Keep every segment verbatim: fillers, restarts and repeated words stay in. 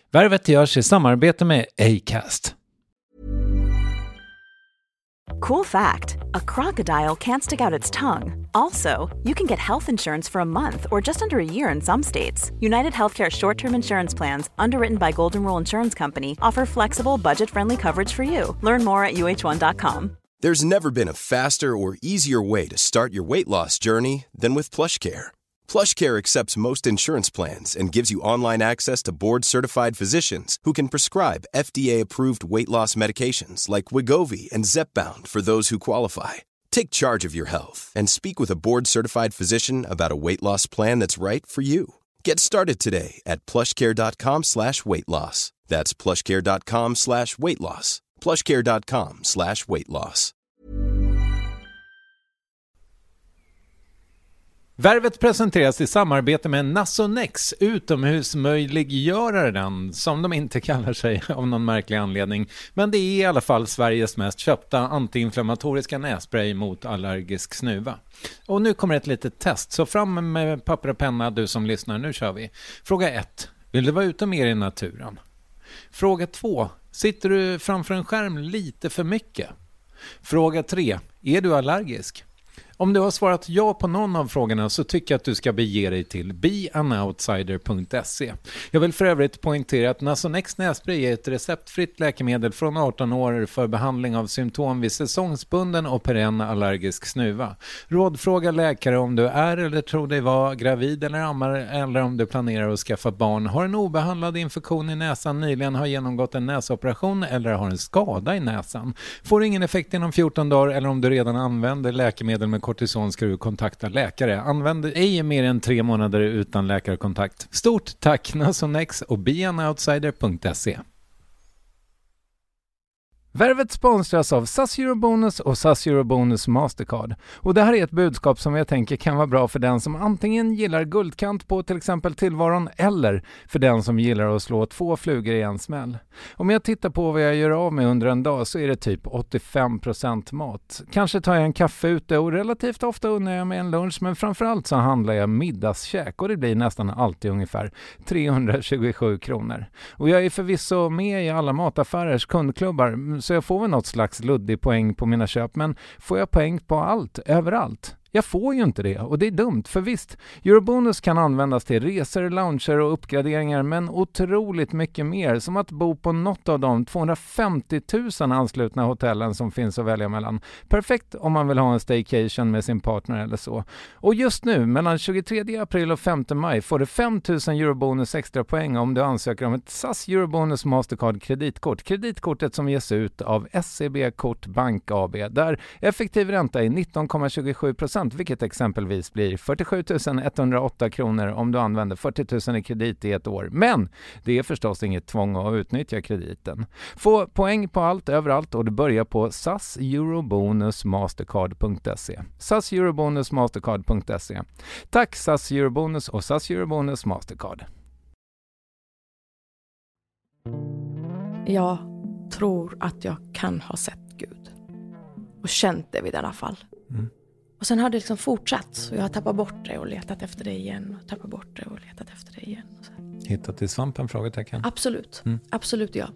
Värvet görs i samarbete med Acast. Cool fact, a crocodile can't stick out its tongue. Also, you can get health insurance for a month or just under a year in some states. United Healthcare short-term insurance plans, underwritten by Golden Rule Insurance Company, offer flexible, budget-friendly coverage for you. Learn more at U H one dot com. There's never been a faster or easier way to start your weight loss journey than with PlushCare. PlushCare accepts most insurance plans and gives you online access to board-certified physicians who can prescribe F D A-approved weight loss medications like Wegovy and Zepbound for those who qualify. Take charge of your health and speak with a board-certified physician about a weight loss plan that's right for you. Get started today at plushcare.com slash weight loss. That's plushcare.com slash weight loss. plushcare.com slash weight loss. Värvet presenteras i samarbete med Nasonex, utomhusmöjliggöraren, som de inte kallar sig av någon märklig anledning. Men det är i alla fall Sveriges mest köpta antiinflammatoriska nässpray mot allergisk snuva. Och nu kommer ett litet test, så fram med papper och penna du som lyssnar, nu kör vi. Fråga ett. Vill du vara ute mer i naturen? Fråga två. Sitter du framför en skärm lite för mycket? Fråga tre. Är du allergisk? Om du har svarat ja på någon av frågorna så tycker jag att du ska bege dig till be an outsider punkt se. Jag vill för övrigt poängtera att Nasonex nässpray är ett receptfritt läkemedel från arton år för behandling av symptom vid säsongsbunden och perenn allergisk snuva. Rådfråga läkare om du är eller tror dig vara gravid eller ammar, eller om du planerar att skaffa barn, har en obehandlad infektion i näsan, nyligen har genomgått en näsoperation eller har en skada i näsan. Får ingen effekt inom fjorton dagar eller om du redan använder läkemedel med kortison ska du kontakta läkare. Använd ej mer än tre månader utan läkarkontakt. Stort tack Nasonex och be an outsider punkt se. Värvet sponsras av S A S Eurobonus och S A S Eurobonus Mastercard. Och det här är ett budskap som jag tänker kan vara bra för den som antingen gillar guldkant på till exempel tillvaron eller för den som gillar att slå två flugor i en smäll. Om jag tittar på vad jag gör av med under en dag så är det typ åttiofem procent mat. Kanske tar jag en kaffe ute och relativt ofta unnar jag mig en lunch, men framförallt så handlar jag middagskäk och det blir nästan alltid ungefär trehundratjugosju kronor. Och jag är förvisso med i alla mataffärers kundklubbar så jag får väl något slags luddig poäng på mina köp, men får jag poäng på allt, överallt? Jag får ju inte det och det är dumt, för visst, Eurobonus kan användas till resor, lounger och uppgraderingar, men otroligt mycket mer, som att bo på något av de tvåhundrafemtio tusen anslutna hotellen som finns att välja mellan. Perfekt om man vill ha en staycation med sin partner eller så. Och just nu, mellan tjugotredje april och femte maj, får du fem tusen Eurobonus extra poäng om du ansöker om ett S A S Eurobonus Mastercard kreditkort. Kreditkortet som ges ut av S C B Kort Bank A B, där effektiv ränta är nitton komma tjugosju procent, vilket exempelvis blir fyrtiosju tusen etthundraåtta kronor om du använder fyrtio tusen i kredit i ett år. Men det är förstås inget tvång att utnyttja krediten. Få poäng på allt, överallt, och du börjar på S A S Eurobonus Mastercard punkt se. S A S Eurobonus Mastercard punkt se. Tack S A S Eurobonus och S A S Eurobonus Mastercard. Jag tror att jag kan ha sett Gud. Och känt det vid i alla fall. Mm. Och sen har det liksom fortsatt. Och jag har tappat bort det och letat efter det igen. Och tappat bort det och letat efter det igen. Och så. Hittat i svampen, frågetecken? Absolut. Mm. Absolut, ja.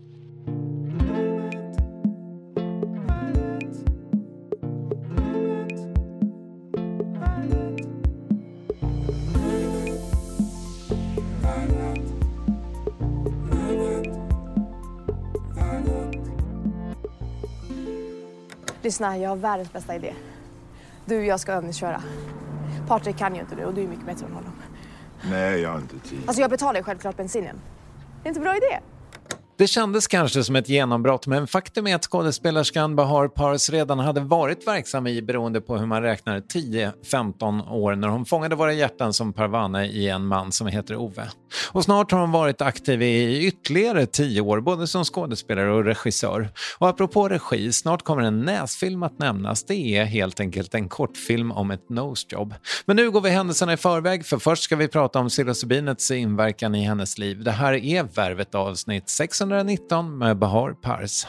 Lyssna, jag har världens bästa idé. Du och jag ska övningsköra. Patrik kan ju inte det och du är mycket bättre än honom. Nej, jag har inte tid. Alltså jag betalar ju självklart bensinen. Det är inte bra idé. Det kändes kanske som ett genombrott, men faktum är att skådespelerskan Bahar Pars redan hade varit verksam i, beroende på hur man räknar, tio femton år när hon fångade våra hjärtan som Parvane i En man som heter Ove. Och snart har hon varit aktiv i ytterligare tio år, både som skådespelare och regissör. Och apropå regi, snart kommer en näsfilm att nämnas. Det är helt enkelt en kortfilm om ett nosejob. Men nu går vi händelserna i förväg, för först ska vi prata om psilocybinets inverkan i hennes liv. Det här är Värvet avsnitt sexhundranitton med Bahar Pars.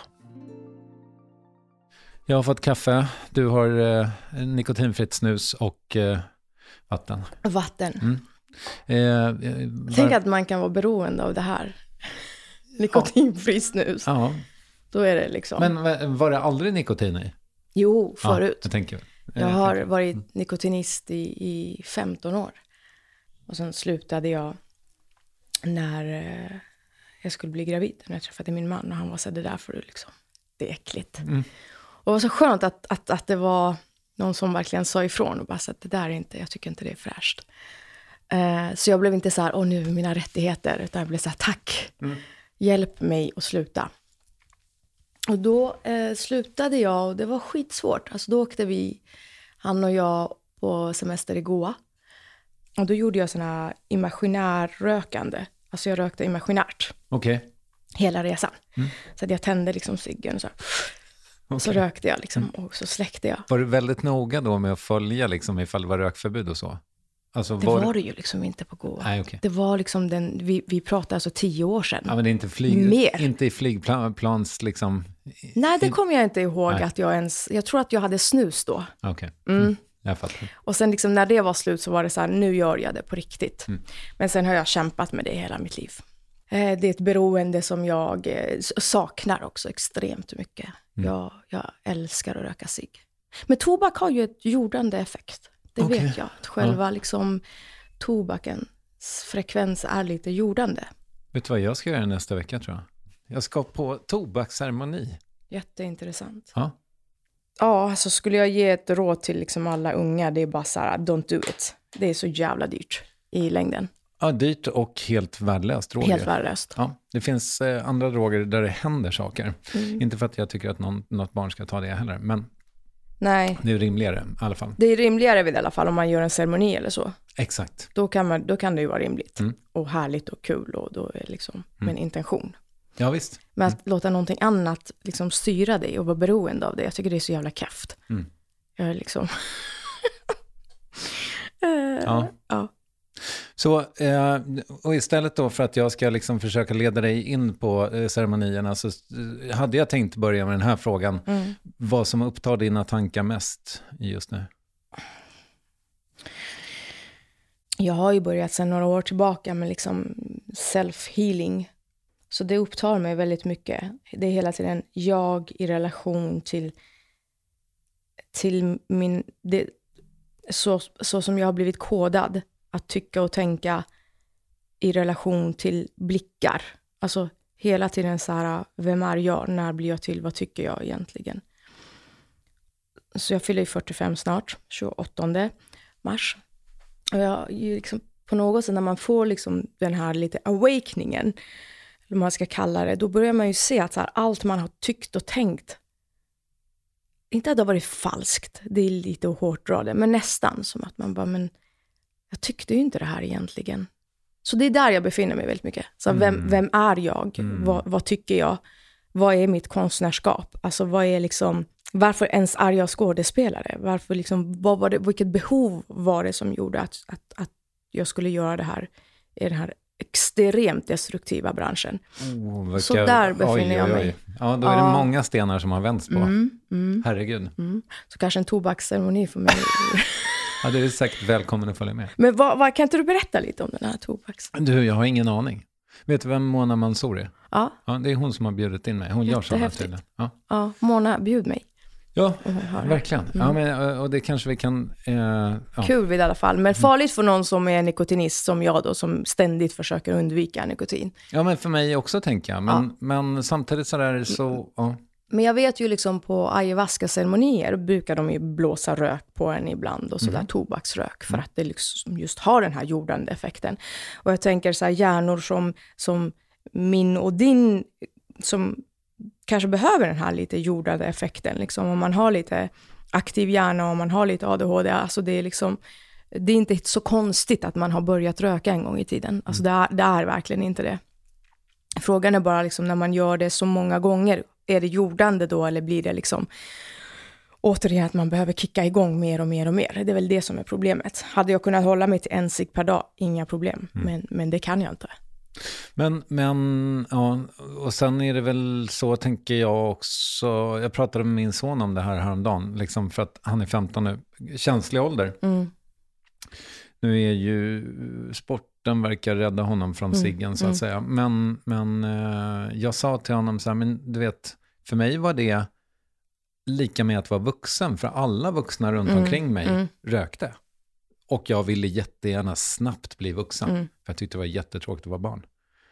Jag har fått kaffe, du har eh, nikotinfritt snus och eh, vatten. Vatten. Mm. Eh, var... Tänk att man kan vara beroende av det här. nikotinfri snus. Ja. Då är det liksom... Men var det aldrig nikotin i? Jo, förut. Ja, jag tänker. Jag har varit nikotinist i, i femton år. Och sen slutade jag när eh, jag skulle bli gravid. När jag träffade min man och han var så det där för det liksom. Det är äckligt. Mm. Och det var så skönt att, att, att det var någon som verkligen sa ifrån och bara så att det där är inte, jag tycker inte det är fräscht. Eh, så jag blev inte så här, åh nu är mina rättigheter. Utan jag blev så här, tack. Mm. Hjälp mig att sluta. Och då eh, slutade jag och det var skitsvårt. Alltså då åkte vi, han och jag, på semester i Goa. Och då gjorde jag såna imaginärrökande. Alltså jag rökte imaginärt. Okej. Okay. Hela resan. Mm. Så att jag tände liksom ciggen och så. Okay. Så rökte jag liksom mm. och så släckte jag. Var du väldigt noga då med att följa liksom ifall det var rökförbud och så? Alltså, det var, var det ju liksom inte på Goa. Nej, okay. Det var liksom den, vi, vi pratade alltså tio år sedan. Ja, men det är inte flyg, Mer. Inte i flygplans liksom. Nej, det kommer jag inte ihåg. Nej. Att jag ens, jag tror att jag hade snus då. Okej, okay. mm. mm. jag fattar. Och sen liksom när det var slut så var det så här, nu gör jag det på riktigt. Mm. Men sen har jag kämpat med det hela mitt liv. Eh, det är ett beroende som jag eh, saknar också extremt mycket. Mm. Jag, jag älskar att röka cigg. Men tobak har ju ett jordande effekt. Det okay. vet jag. Att själva ja. liksom tobakens frekvens är lite jordande. Vet du vad jag ska göra nästa vecka tror jag? Jag ska på tobaksceremoni. Jätteintressant. Ja. Ja, alltså skulle jag ge ett råd till liksom alla unga, det är bara så här, don't do it. Det är så jävla dyrt i längden. Ja, dyrt och helt värdelöst droger. Helt värdelöst. Ja, det finns eh, andra droger där det händer saker. Mm. Inte för att jag tycker att någon, något barn ska ta det heller, men nej. Det är rimligare i alla fall. Det är rimligare vid i alla fall om man gör en ceremoni eller så. Exakt. Då kan, man, då kan det ju vara rimligt. Mm. Och härligt och kul och då är liksom mm. med en intention. Ja, visst. Men att mm. låta någonting annat liksom styra dig och vara beroende av det. Jag tycker det är så jävla kräft. Mm. Jag är liksom... uh, ja. ja. Så, eh, och istället då för att jag ska liksom försöka leda dig in på eh, ceremonierna så eh, hade jag tänkt börja med den här frågan. Mm. Vad som upptar dina tankar mest just nu? Jag har ju börjat sedan några år tillbaka med liksom self-healing. Så det upptar mig väldigt mycket. Det är hela tiden jag i relation till, till min... Det, så, så som jag har blivit kodad. Att tycka och tänka i relation till blickar. Alltså hela tiden så här, vem är jag? När blir jag till? Vad tycker jag egentligen? Så jag fyller ju fyrtiofem snart, tjugoåttonde mars. Och jag liksom, på något sätt när man får liksom den här lite awakeningen, eller man ska kalla det, då börjar man ju se att så här, allt man har tyckt och tänkt, inte att det har varit falskt, det är lite hårt dra det, men nästan som att man bara, men jag tyckte ju inte det här egentligen. Så det är där jag befinner mig väldigt mycket. Så vem, mm. vem är jag? Mm. Vad, vad tycker jag? Vad är mitt konstnärskap? Alltså vad är liksom, varför ens är jag skådespelare? Varför liksom, vad var det, vilket behov var det som gjorde att, att, att jag skulle göra det här i den här extremt destruktiva branschen? Oh, vilka, så där befinner oj, jag mig. Oj, oj. Ja, då är det ja. många stenar som har vänts på. Mm, mm, Herregud. Mm. Så kanske en tobaksceremoni för mig. Ja, det är säkert välkommen att följa med. Men vad, vad, kan inte du berätta lite om den här tobaks? Du, jag har ingen aning. Vet du vem Mona Mansour är? Ja. Ja, det är hon som har bjudit in mig. Hon gör sådana tydligen. Ja. Ja, Mona, bjud mig. Ja, verkligen. Mm. Ja, men, och det kanske vi kan... Eh, ja. Kul vid i alla fall. Men farligt för någon som är nikotinist som jag då, som ständigt försöker undvika nikotin. Ja, men för mig också tänker jag. Men, ja. men samtidigt så där så... Ja. Men jag vet ju liksom på ayahuasca-ceremonier brukar de ju blåsa rök på en ibland och sådär mm. tobaksrök för mm. att det liksom just har den här jordande effekten. Och jag tänker så här hjärnor som, som min och din som kanske behöver den här lite jordande effekten. Liksom, om man har lite aktiv hjärna och om man har lite A D H D, alltså det är liksom, det är inte så konstigt att man har börjat röka en gång i tiden. Alltså mm. det, är, det är verkligen inte det. Frågan är bara liksom när man gör det så många gånger, är det jordande då eller blir det liksom återigen att man behöver kicka igång mer och mer och mer? Det är väl det som är problemet. Hade jag kunnat hålla mig till en cigg per dag, inga problem. Mm. Men, men det kan jag inte. Men, men ja, och sen är det väl så tänker jag också, jag pratade med min son om det här häromdagen, liksom för att han är femton nu, känslig ålder. Mm. Nu är ju sport sporten verkar rädda honom från Mm, ciggen så att mm. säga. Men, men eh, jag sa till honom så här, men du vet, för mig var det lika med att vara vuxen. För alla vuxna runt Mm, omkring mig mm. rökte. Och jag ville jättegärna snabbt bli vuxen. Mm. För jag tyckte det var jättetråkigt att vara barn.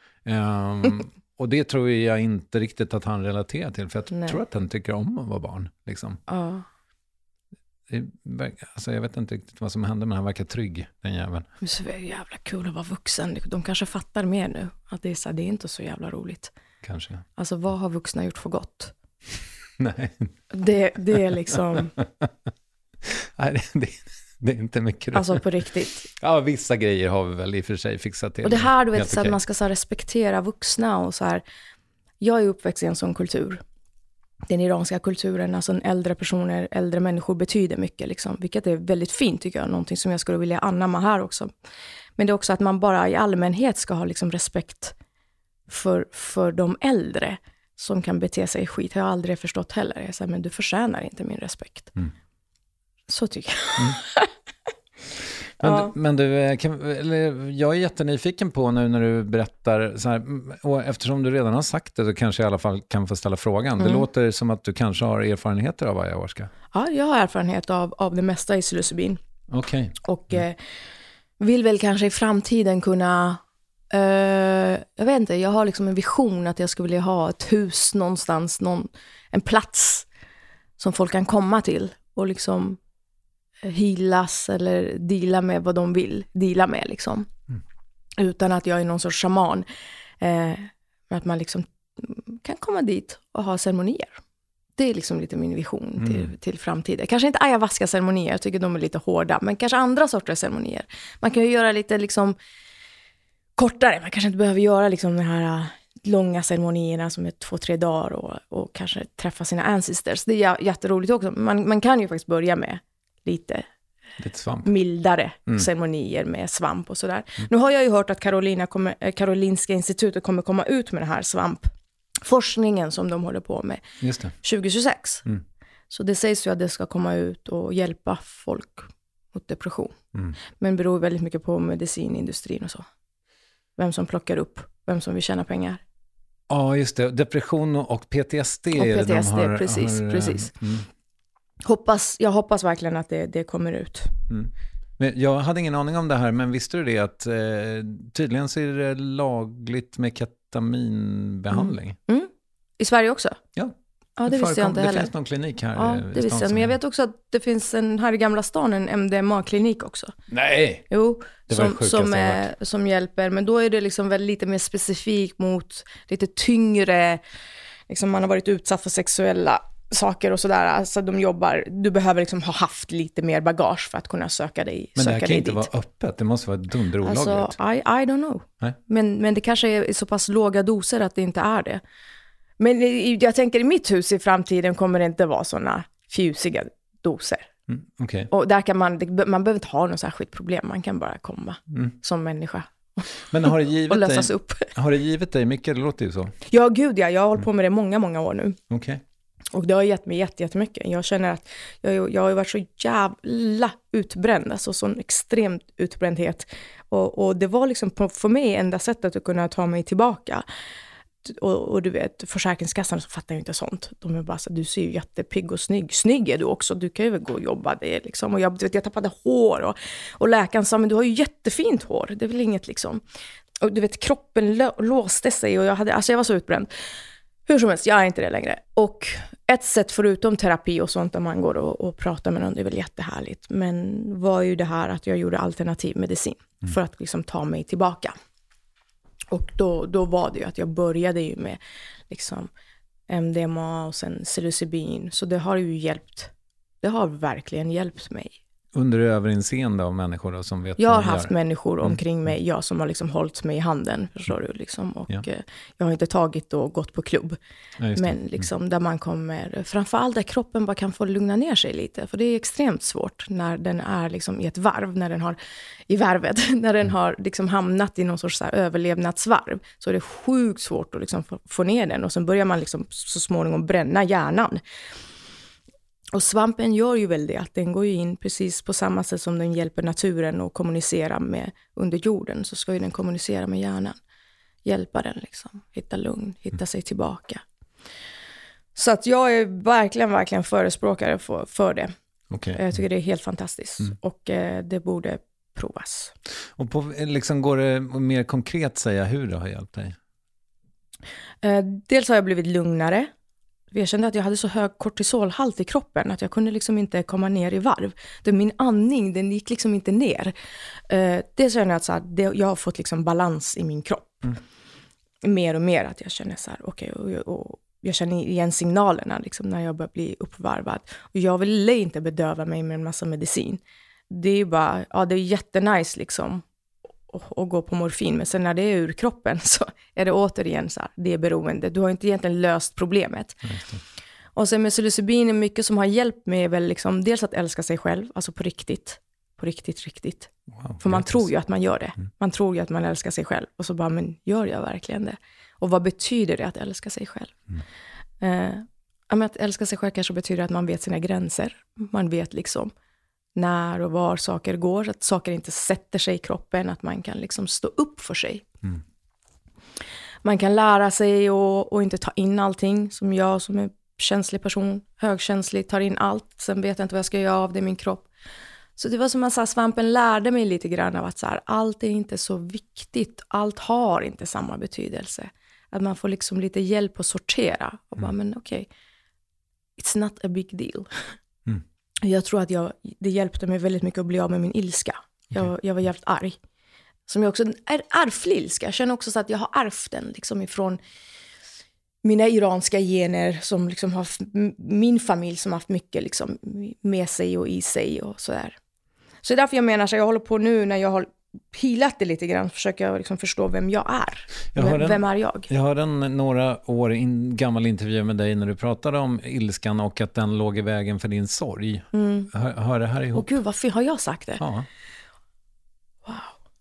Um, och det tror jag inte riktigt att han relaterar till. För jag Nej. tror att han tycker om att vara barn. Liksom. Ja. Det, verkar- alltså jag vet inte riktigt vad som hände, men han verkar trygg, den jäveln. Men så är det jävla kul att vara vuxen. De kanske fattar mer nu. Att det är, så här, det är inte så jävla roligt. Kanske. Alltså vad har vuxna gjort för gott? Nej, Det, det är liksom, Nej det, det, det är inte mycket. alltså på riktigt. Ja, vissa grejer har vi väl i och för sig fixat till. Och det här, du vet, Helt så att okej. man ska så här, respektera vuxna och så här. Jag är uppväxt i en sån kultur. Den iranska kulturen, alltså en äldre personer, äldre människor betyder mycket liksom. Vilket är väldigt fint tycker jag, någonting som jag skulle vilja anamma här också. Men det är också att man bara i allmänhet ska ha liksom respekt för, för de äldre som kan bete sig skit. Jag har aldrig förstått heller. Jag säger, men du förtjänar inte min respekt. Mm. Så tycker jag. Men, Ja. men du, kan, eller, jag är jättenyfiken på nu när du berättar så här, och eftersom du redan har sagt det så kanske jag i alla fall kan få ställa frågan. Det Mm. låter som att du kanske har erfarenheter av ayahuasca. Ja, jag har erfarenhet av, av det mesta i psilocybin. Okej. Och eh, vill väl kanske i framtiden kunna, eh, jag vet inte, jag har liksom en vision att jag skulle vilja ha ett hus någonstans, någon, en plats som folk kan komma till och liksom healas eller deala med vad de vill deala med liksom. Mm. Utan att jag är någon sorts shaman. Eh, att man liksom kan komma dit och ha ceremonier. Det är liksom lite min vision till, Mm. till framtiden. Kanske inte ayahuasca-ceremonier, jag tycker de är lite hårda. Men kanske andra sorters ceremonier. Man kan ju göra lite liksom kortare. Man kanske inte behöver göra liksom de här äh, långa ceremonierna som är två, tre dagar. Och, och kanske träffa sina ancestors. Det är j- jätteroligt också. Man, man kan ju faktiskt börja med lite Lite svamp. mildare Mm. ceremonier med svamp och sådär. Nu har jag ju hört att Carolina kommer, eh, Karolinska institutet kommer komma ut med den här svampforskningen som de håller på med Just det. tjugo tjugosex. Mm. Så det sägs ju att det ska komma ut och hjälpa folk mot depression. Mm. Men beror väldigt mycket på medicinindustrin och så. Vem som plockar upp, vem som vill tjäna pengar. Ja, just det. Depression och P T S D. Och är det P T S D, de har, precis, har, precis. Mm. Hoppas, jag hoppas verkligen att det, det kommer ut. Mm. Men jag hade ingen aning om det här, men visste du det att eh, tydligen så är det lagligt med ketaminbehandling? Mm. I Sverige också? Ja. Ja, det visste jag inte det heller. finns någon klinik här Ja, i det stan visste jag. som Men jag är- vet också att det finns en här i Gamla stan, en M D M A-klinik också. Nej! Jo, Det var det som, sjukaste som, jag är, som hjälper. Men då är det liksom väl lite mer specifikt mot lite tyngre, liksom man har varit utsatt för sexuella saker och sådär. Alltså de jobbar, du behöver liksom ha haft lite mer bagage för att kunna söka dig, Men det söka här kan dig inte dit. vara öppet, det måste vara dunderolagligt. Alltså, I, I don't know. Nej. Men, men det kanske är i så pass låga doser att det inte är det. Men i- jag tänker i mitt hus i framtiden kommer det inte vara sådana fjusiga doser. Mm, Okej. Och där kan man, man behöver inte ha något särskilt problem. Man kan bara komma Mm. som människa Men har det, och givit lösas dig, upp. har det givit dig mycket? Det låter ju så. Ja, gud ja. Jag har hållit på med det många, många år nu. Okej. Och det har gett mig jätte, jättemycket. Jag känner att jag, jag har ju varit så jävla utbränd. Alltså sån extremt utbrändhet. Och, och det var liksom på, för mig enda sättet att kunna ta mig tillbaka. Och, och du vet, Försäkringskassan så fattar ju inte sånt. De är bara så, du ser ju jättepigg och snygg. Snygg är du också, du kan ju väl gå och jobba det liksom. Och jag, du vet, jag tappade hår och, och läkaren sa, men du har ju jättefint hår. Det är väl inget liksom. Och du vet, kroppen lå, låste sig och jag hade, alltså jag var så utbränd. Hur som helst, jag är inte det längre. Och ett sätt förutom terapi och sånt där man går och, och pratar med någon, det är väl jättehärligt. Men var ju det här att jag gjorde alternativ medicin Mm. för att liksom ta mig tillbaka. Och då, då var det ju att jag började ju med liksom M D M A och sen psilocybin. Så det har ju hjälpt. Det har verkligen hjälpt mig. Under överinseende av människor då, som vet Jag har vad de haft gör. människor Mm. omkring mig, jag som har liksom hållit mig i handen, förstår du liksom. Och Ja. eh, jag har inte tagit och gått på klubb. Ja, just det. Men liksom där man kommer, framförallt där kroppen bara kan få lugna ner sig lite. För det är extremt svårt när den är liksom i ett varv, när den har, i varvet, när den har liksom hamnat i någon sorts så här överlevnadsvarv. Så är det sjukt svårt att liksom få, få ner den. Och sen börjar man liksom så småningom bränna hjärnan. Och svampen gör ju väl det, att den går ju in precis på samma sätt som den hjälper naturen att kommunicera med under jorden, så ska ju den kommunicera med hjärnan. Hjälpa den liksom, hitta lugn, hitta mm. sig tillbaka. Så att jag är verkligen, verkligen förespråkare för, för det. Okay. Jag tycker det är helt fantastiskt mm. och eh, det borde provas. Och på, liksom, går det mer konkret säga hur det har hjälpt dig? Eh, dels har jag blivit lugnare. Jag kände att jag hade så hög kortisolhalt i kroppen att jag kunde liksom inte komma ner i varv. Det, min andning, den gick liksom inte ner. Eh, det känner jag att så här, det, jag har fått liksom balans i min kropp. Mm. Mer och mer att jag känner så här, okej, okay, och, och jag känner igen signalerna liksom, när jag börjar bli uppvarvad. Och jag vill inte bedöva mig med en massa medicin. Det är ju bara, ja det är jättenice liksom att gå på morfin. Men sen när det är ur kroppen så är det återigen så här, det är beroende. Du har inte egentligen löst problemet. Och sen med psilocybin är mycket som har hjälpt mig väl liksom, dels att älska sig själv, alltså på riktigt. På riktigt, riktigt. Wow, för man tror ju att man gör det. Mm. Man tror ju att man älskar sig själv. Och så bara, men gör jag verkligen det? Och vad betyder det att älska sig själv? Mm. Eh, att älska sig själv kanske betyder att man vet sina gränser. Man vet liksom när och var saker går. Att saker inte sätter sig i kroppen. Att man kan liksom stå upp för sig. Mm. Man kan lära sig och, och inte ta in allting. Som jag som är känslig person, högkänslig, tar in allt. Sen vet jag inte vad jag ska göra av det i min kropp. Så det var som att svampen lärde mig lite grann av att så här, allt är inte så viktigt. Allt har inte samma betydelse. Att man får liksom lite hjälp att sortera. Och bara, mm. men okej, okay, it's not a big deal. Mm. Jag tror att jag, det hjälpte mig väldigt mycket att bli av med min ilska. Okay. Jag, jag var jävligt arg. Som jag också är ärftlig ilska. Jag känner också så att jag har ärvt den liksom ifrån mina iranska gener som liksom har min familj som har haft mycket liksom med sig och i sig och sådär. Så det är därför jag menar att jag håller på nu när jag har healat det lite grann, försöker jag liksom förstå vem jag är. Jag vem, en, vem är jag? Jag hörde en några år in, gammal intervju med dig när du pratade om ilskan och att den låg i vägen för din sorg. Mm. Hör, hör det här ihop? Åh gud, varför har jag sagt det? Ja. Wow.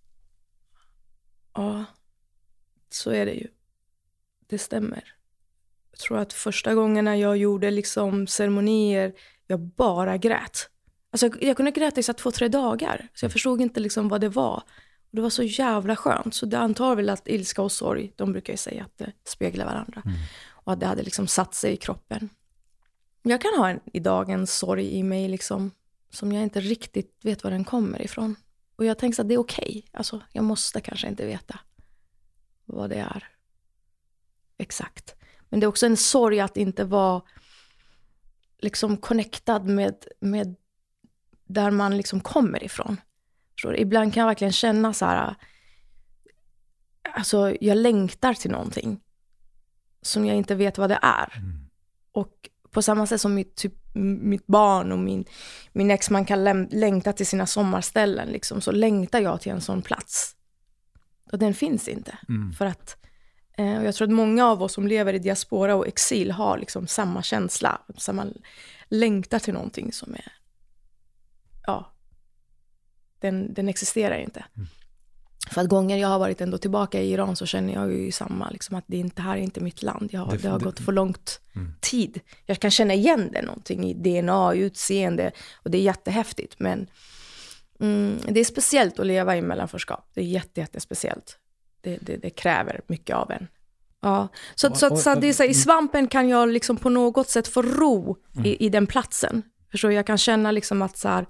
Ja, så är det ju. Det stämmer. Jag tror att första gången när jag gjorde liksom ceremonier, jag bara grät. Alltså jag, jag kunde gräta i så två, tre dagar. Så jag förstod inte liksom vad det var. Och det var så jävla skönt. Så det antar väl att ilska och sorg, de brukar ju säga att det speglar varandra. Mm. Och att det hade liksom satt sig i kroppen. Jag kan ha en, idag en sorg i mig liksom, som jag inte riktigt vet var den kommer ifrån. Och jag tänker att det är okej. Okay. Alltså jag måste kanske inte veta vad det är. Exakt. Men det är också en sorg att inte vara liksom connectad med, med där man liksom kommer ifrån. Så ibland kan jag verkligen känna så här, alltså jag längtar till någonting som jag inte vet vad det är. Mm. Och på samma sätt som mitt, typ, mitt barn och min, min exman kan läm- längta till sina sommarställen liksom, så längtar jag till en sån plats. Och den finns inte. Mm. För att eh, och jag tror att många av oss som lever i diaspora och exil har liksom samma känsla, samma längtar till någonting som är, ja, den, den existerar inte. Mm. För att gånger jag har varit ändå tillbaka i Iran så känner jag ju samma, liksom att det, inte, här är inte mitt land. Jag har, det, det har det, gått för långt mm. tid. Jag kan känna igen det någonting i D N A, utseende, och det är jättehäftigt. Men mm, det är speciellt att leva i mellanförskap. Det är jätte, jättespeciellt. Det, det, det kräver mycket av en. Ja. Så, och, så, och, så, så det är så, i svampen kan jag liksom på något sätt få ro mm. i, i den platsen. Förstår, jag kan känna liksom att så här,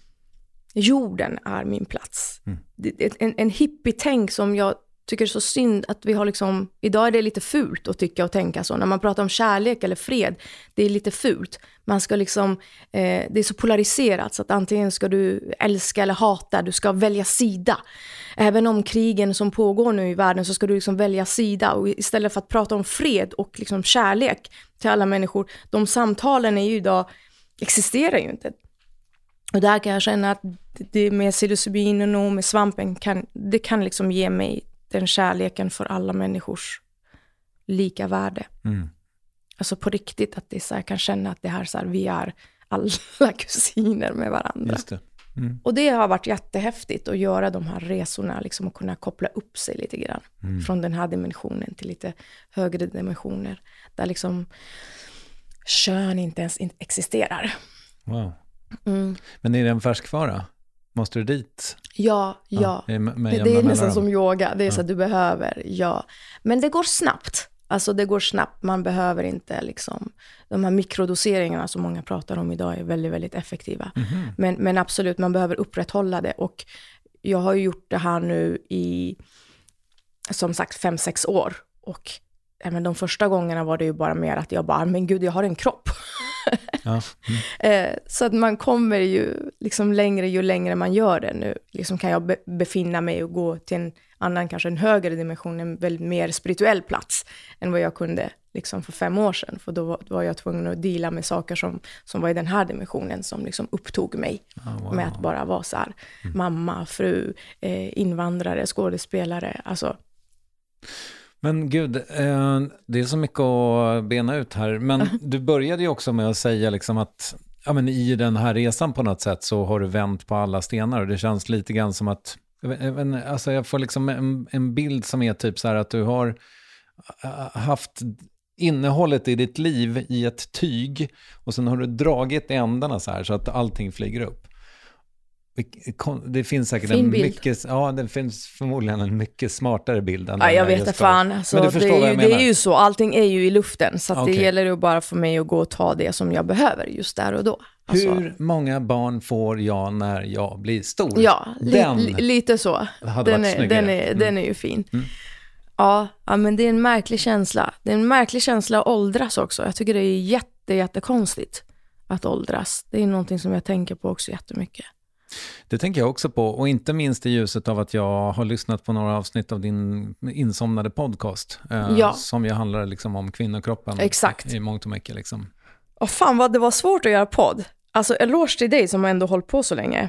jorden är min plats. Mm. Det, en, en hippie-tänk som jag tycker är så synd att vi har liksom, idag är det lite fult att tycka och tänka så. När man pratar om kärlek eller fred, det är lite fult. Man ska liksom, eh, det är så polariserat så att antingen ska du älska eller hata, du ska välja sida. Även om krigen som pågår nu i världen så ska du liksom välja sida, och istället för att prata om fred och liksom kärlek till alla människor, de samtalen är ju idag, existerar ju inte. Och där kan jag känna att det med psilocybinen och med svampen kan, det kan liksom ge mig den kärleken för alla människors lika värde. Mm. Alltså på riktigt, att det är så här, jag kan känna att det här så här, vi är alla kusiner med varandra. Just det. Mm. Och det har varit jättehäftigt att göra de här resorna, liksom att kunna koppla upp sig lite grann mm. från den här dimensionen till lite högre dimensioner. Där liksom kön inte ens existerar. Wow. Mm. Men är det en färskvara? Måste du dit? Ja, ja. ja. Med, med det, det är nästan dem. som yoga. Det är ja. så att du behöver, ja. Men det går snabbt. Alltså det går snabbt. Man behöver inte liksom, de här mikrodoseringarna som många pratar om idag är väldigt, väldigt effektiva. Mm-hmm. Men, men absolut, man behöver upprätthålla det. Och jag har ju gjort det här nu i, som sagt, fem, sex år. Och även de första gångerna var det ju bara mer att jag bara, men gud, jag har en kropp. Ja. Mm. Så att man kommer ju liksom längre ju längre man gör det nu. Liksom kan jag be- befinna mig och gå till en annan, kanske en högre dimension, en väldigt mer spirituell plats än vad jag kunde liksom för fem år sedan. För då var, då var jag tvungen att dela med saker som, som var i den här dimensionen som liksom upptog mig. Oh, wow. Med att bara vara så här, mm. mamma, fru, eh, invandrare, skådespelare, alltså. Men gud, eh, det är så mycket att bena ut här. Men du började ju också med att säga liksom att ja, men i den här resan på något sätt så har du vänt på alla stenar. Och det känns lite grann som att, jag, alltså jag får liksom en, en bild som är typ så här att du har haft innehållet i ditt liv i ett tyg. Och sen har du dragit ändarna så här så att allting flyger upp. Det finns säkert fin en bild. mycket, ja, det finns förmodligen en mycket smartare bild än ja, jag vet inte fan. Alltså, men du förstår det, är vad ju, jag menar. det är ju så, allting är ju i luften. Så att okay. det gäller ju bara för mig att gå och ta det som jag behöver just där och då. Alltså, hur många barn får jag när jag blir stor? Ja, den li, li, lite så. Hade den, varit är, den, är, mm. den är ju fin. Mm. Ja, ja, men det är en märklig känsla. Det är en märklig känsla att åldras också. Jag tycker det är jätte, jättekonstigt att åldras. Det är någonting som jag tänker på också jättemycket. Det tänker jag också på, och inte minst i ljuset av att jag har lyssnat på några avsnitt av din insomnade podcast eh, ja. som ju handlar liksom om kvinnokroppen. Exakt. I mångt och mycket liksom. Och fan vad det var svårt att göra podd. Alltså eloge till dig som har ändå hållit på så länge.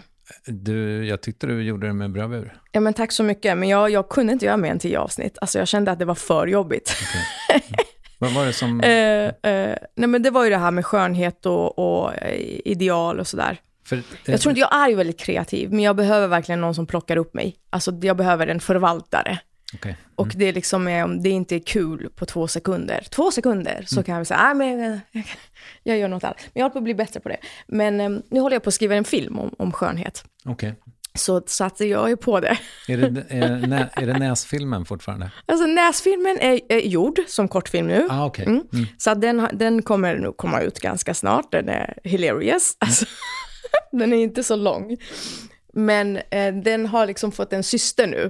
Du, jag tyckte du gjorde det med bravur. Ja men tack så mycket, men jag, jag kunde inte göra mer än tio avsnitt. Alltså jag kände att det var för jobbigt. Okay. Mm. Vad var det som... eh, eh, nej men det var ju det här med skönhet och, och ideal och sådär. För, jag tror inte jag är ju väldigt kreativ, men jag behöver verkligen någon som plockar upp mig. Alltså jag behöver en förvaltare. Okay. Mm. Och det är liksom, om det inte är kul på två sekunder. Två sekunder så mm. kan jag säga, nej men jag, jag gör något annat. Men jag håller på att bli bättre på det. Men um, nu håller jag på att skriva en film om, om skönhet. Okej. Okay. Så, så att jag är på det. Är det, är, nä, är det näsfilmen fortfarande? Alltså näsfilmen är, är gjord som kortfilm nu. Ah, okay. mm. Mm. Så att den, den kommer nog komma ut ganska snart. Den är hilarious. Alltså, den är inte så lång. Men eh, den har liksom fått en syster nu.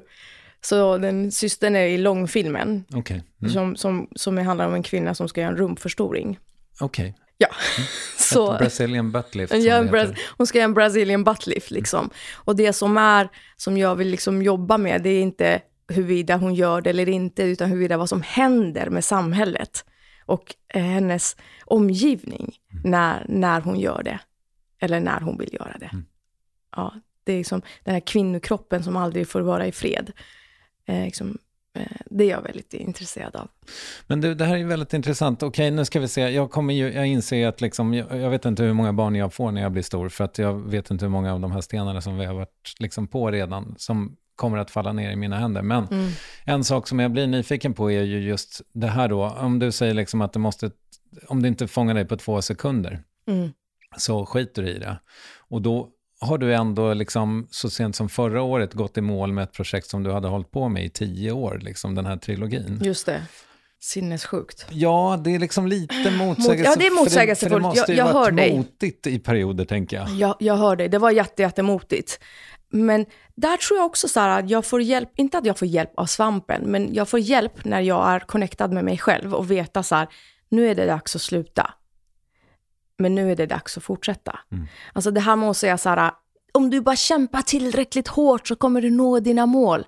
Så den systern är i långfilmen. Okay. Mm. Som, som, som handlar om en kvinna som ska göra en rumpförstoring. Okej. Okay. Ja. Mm. Så, Brazilian butt lift. Ja, Bra- hon ska göra en Brazilian butt lift liksom. Mm. Och det som är, som jag vill liksom jobba med, det är inte huruvida hon gör det eller inte, utan huruvida vad som händer med samhället och eh, hennes omgivning mm. när, när hon gör det. Eller när hon vill göra det. Mm. Ja, det är liksom den här kvinnokroppen som aldrig får vara i fred. Eh, liksom, eh, det är jag väldigt intresserad av. Men du, det här är väldigt intressant. Okej, nu ska vi se. Jag kommer ju, jag inser att liksom, jag, jag vet inte hur många barn jag får när jag blir stor. För att jag vet inte hur många av de här stenarna som vi har varit liksom på redan som kommer att falla ner i mina händer. Men mm. en sak som jag blir nyfiken på är ju just det här då. Om du säger liksom att det måste, om det inte fångar dig på två sekunder. Mm. Så skiter du i det. Och då har du ändå liksom så sent som förra året gått i mål med ett projekt som du hade hållit på med i tio år, liksom den här trilogin. Just det. Sinnessjukt. Ja, det är liksom lite motsägelse. Ja, det är motsägelsefullt. För det, för det måste ju jag, jag varit hör dig. motigt i perioder, tänker jag. Ja, jag hör dig. Det var jätte, jättemotigt. Men där tror jag också så här att jag får hjälp, inte att jag får hjälp av svampen, men jag får hjälp när jag är connectad med mig själv och veta så här, nu är det dags att sluta. Men nu är det dags att fortsätta. Mm. Alltså det här med att säga så här, om du bara kämpar tillräckligt hårt så kommer du nå dina mål.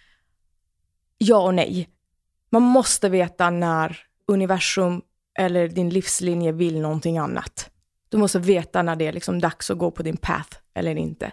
Ja och nej. Man måste veta när universum eller din livslinje vill någonting annat. Du måste veta när det är liksom dags att gå på din path eller inte.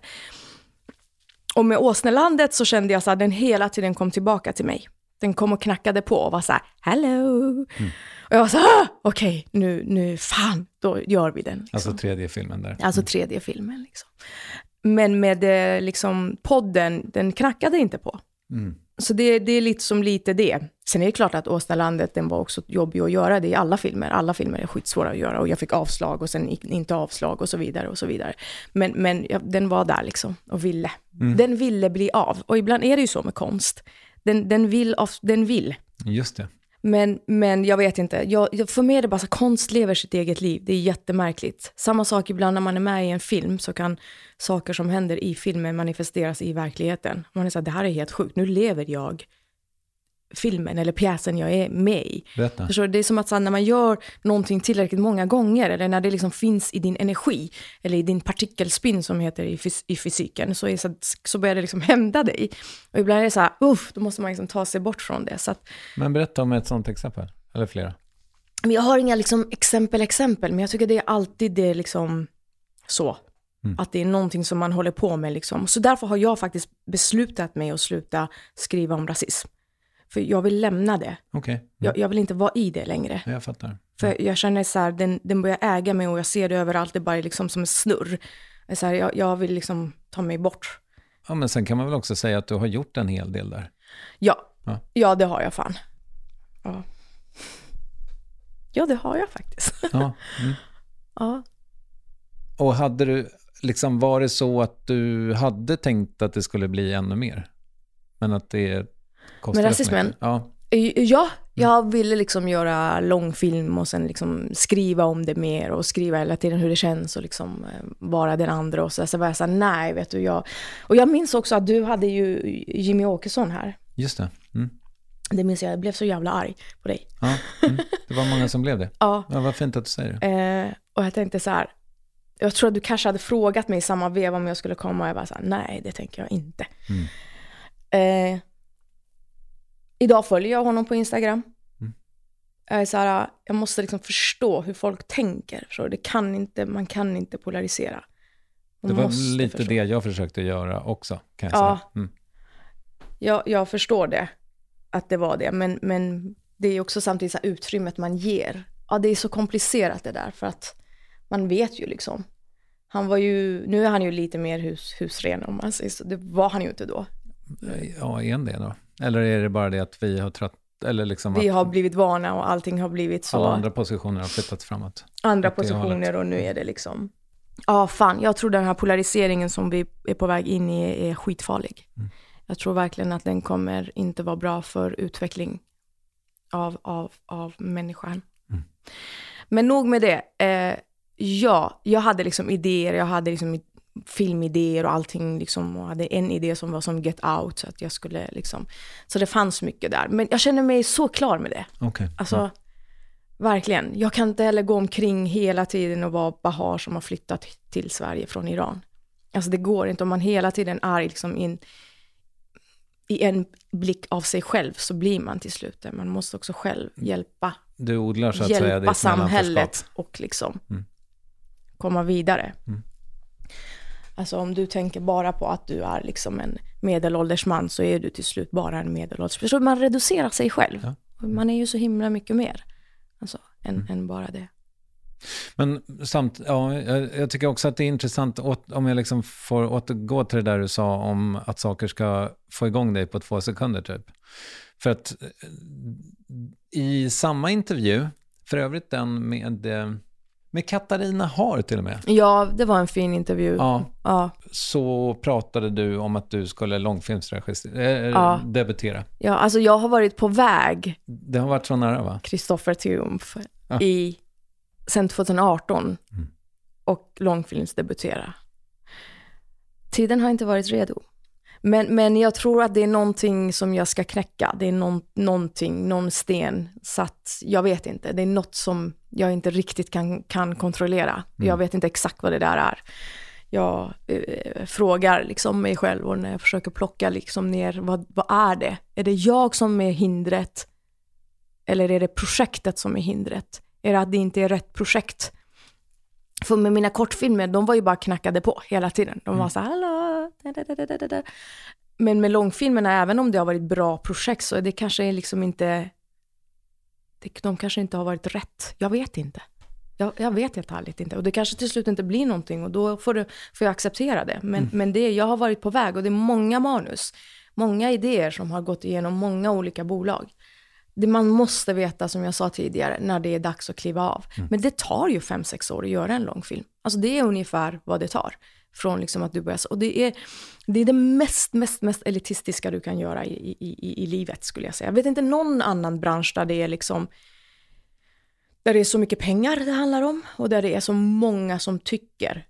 Och med Åsnelandet så kände jag så att den hela tiden kom tillbaka till mig. Den kom och knackade på och var så här, hello. Mm. Och jag var så här, okej, okay, nu, nu, fan, då gör vi den. Liksom. Alltså tredje filmen där. Alltså tredje filmen, liksom. Men med liksom podden, den knackade inte på. Mm. Så det, det är lite som lite det. Sen är det klart att Åsnalandet, den var också jobbig att göra det i alla filmer. Alla filmer är skitsvåra att göra och jag fick avslag och sen inte avslag och så vidare och så vidare. Men, men ja, den var där liksom och ville. Mm. Den ville bli av. Och ibland är det ju så med konst. Den, den, vill, av, den vill. Just det. Men, men jag vet inte. Jag, för mig är det bara så konst lever sitt eget liv. Det är jättemärkligt. Samma sak ibland när man är med i en film så kan saker som händer i filmen manifesteras i verkligheten. Man är så här, det här är helt sjukt. Nu lever jag filmen eller pjäsen jag är med i. Förstår du? Det är som att så här, när man gör någonting tillräckligt många gånger eller när det liksom finns i din energi eller i din partikelspinn som heter i, fys- i fysiken så, är så, så börjar det liksom hända dig. Och ibland är det så här, uff, då måste man liksom ta sig bort från det. Så att, men berätta om ett sånt exempel, eller flera. Men jag har inga liksom exempel, exempel, men jag tycker det är alltid det liksom så. Mm. Att det är någonting som man håller på med liksom. Så därför har jag faktiskt beslutat mig att sluta skriva om rasism. För jag vill lämna det. Okay. Mm. Jag, jag vill inte vara i det längre. Jag fattar. För jag känner så här, den, den börjar äga mig och jag ser det överallt. Det bara är liksom som en snurr. Så här, jag, jag vill liksom ta mig bort. Ja, men sen kan man väl också säga att du har gjort en hel del där. Ja, ja, ja det har jag fan. Ja, ja det har jag faktiskt. Ja. Mm. Ja. Och hade du, liksom var det så att du hade tänkt att det skulle bli ännu mer? Men att det kostade. Med rasismen? Ja. Ja, jag ville liksom göra långfilm och sen liksom skriva om det mer och skriva hela tiden hur det känns och liksom vara den andra och så, så var jag så här, nej vet du, jag och jag minns också att du hade ju Jimmy Åkesson här. Just det. Mm. Det minns jag, jag blev så jävla arg på dig. Ja, mm. Det var många som blev det. Ja. Ja, vad fint att du säger det. Eh, och jag tänkte så här, jag tror att du kanske hade frågat mig i samma veva om jag skulle komma och jag var så här, nej det tänker jag inte. Mm. Eh, Idag följer jag honom på Instagram. Mm. Jag är så här, jag måste liksom förstå hur folk tänker. Så det kan inte, man kan inte polarisera. Man det var lite förstå. Det jag försökte göra också, kan jag ja, säga. Mm. jag, jag förstår det, att det var det. Men, men det är också samtidigt så här utrymmet man ger. Ja, det är så komplicerat det där. För att man vet ju liksom. Han var ju, nu är han ju lite mer hus, husren om man säger så. Det var han ju inte då. Ja, är det då? Eller är det bara det att vi har trött, eller liksom vi att har blivit vana och allting har blivit så. Alla andra positioner har flyttats framåt. Andra positioner och nu är det liksom. Ja, fan. Jag tror den här polariseringen som vi är på väg in i är skitfarlig. Mm. Jag tror verkligen att den kommer inte vara bra för utveckling av, av, av människan. Mm. Men nog med det. Eh, ja, jag hade liksom idéer. Jag hade liksom filmidéer och allting liksom, och hade en idé som var som Get Out, så att jag skulle liksom, så det fanns mycket där, men jag känner mig så klar med det. Okay. Alltså ja. Verkligen, jag kan inte heller gå omkring hela tiden och vara Bahar som har flyttat till Sverige från Iran. Alltså det går inte, om man hela tiden är liksom in, i en blick av sig själv, så blir man till slut där. Man måste också själv hjälpa du odlar så att hjälpa säga, samhället och liksom mm. komma vidare. Mm. Alltså om du tänker bara på att du är liksom en medelålders man, så är du till slut bara en medelålders person. Man reducerar sig själv. Ja. Man är ju så himla mycket mer alltså, än, mm. än bara det. Men samt, ja, jag, jag tycker också att det är intressant åt, om jag liksom får återgå till det där du sa om att saker ska få igång dig på två sekunder typ. För att i samma intervju, för övrigt den med... Med Katarina Har till och med. Ja, det var en fin intervju. Ja. Ja. Så pratade du om att du skulle långfilmsregissera, äh, ja. debutera. Ja, alltså jag har varit på väg. Det har varit så nära, va? Kristoffer Triumf ja. i sen tjugo arton mm. och långfilmsdebutera. Tiden har inte varit redo. Men, men jag tror att det är någonting som jag ska knäcka. Det är någon, någonting, någon sten. Så att jag vet inte. Det är något som jag inte riktigt kan, kan kontrollera. Mm. Jag vet inte exakt vad det där är. Jag eh, frågar liksom mig själv, och när jag försöker plocka liksom ner, vad, vad är det? Är det jag som är hindret? Eller är det projektet som är hindret? Är det att det inte är rätt projekt? För med mina kortfilmer, de var ju bara knackade på hela tiden. De var mm. så här, hallå. Men med långfilmerna, även om det har varit bra projekt, så är det kanske liksom inte, de kanske inte har varit rätt. Jag vet inte. Jag, jag vet helt ärligt inte. Och det kanske till slut inte blir någonting, och då får, det, får jag acceptera det. Men, mm. men det, jag har varit på väg, och det är många manus. många idéer som har gått igenom många olika bolag. Det man måste veta, som jag sa tidigare, när det är dags att kliva av. Mm. Men det tar ju fem, sex år att göra en långfilm. Alltså det är ungefär vad det tar. Från liksom att du börjar... Och det är det, är det mest, mest, mest elitistiska du kan göra i, i, i, i livet, skulle jag säga. Jag vet inte någon annan bransch där det är liksom... Där det är så mycket pengar det handlar om. Och där det är så många som tycker.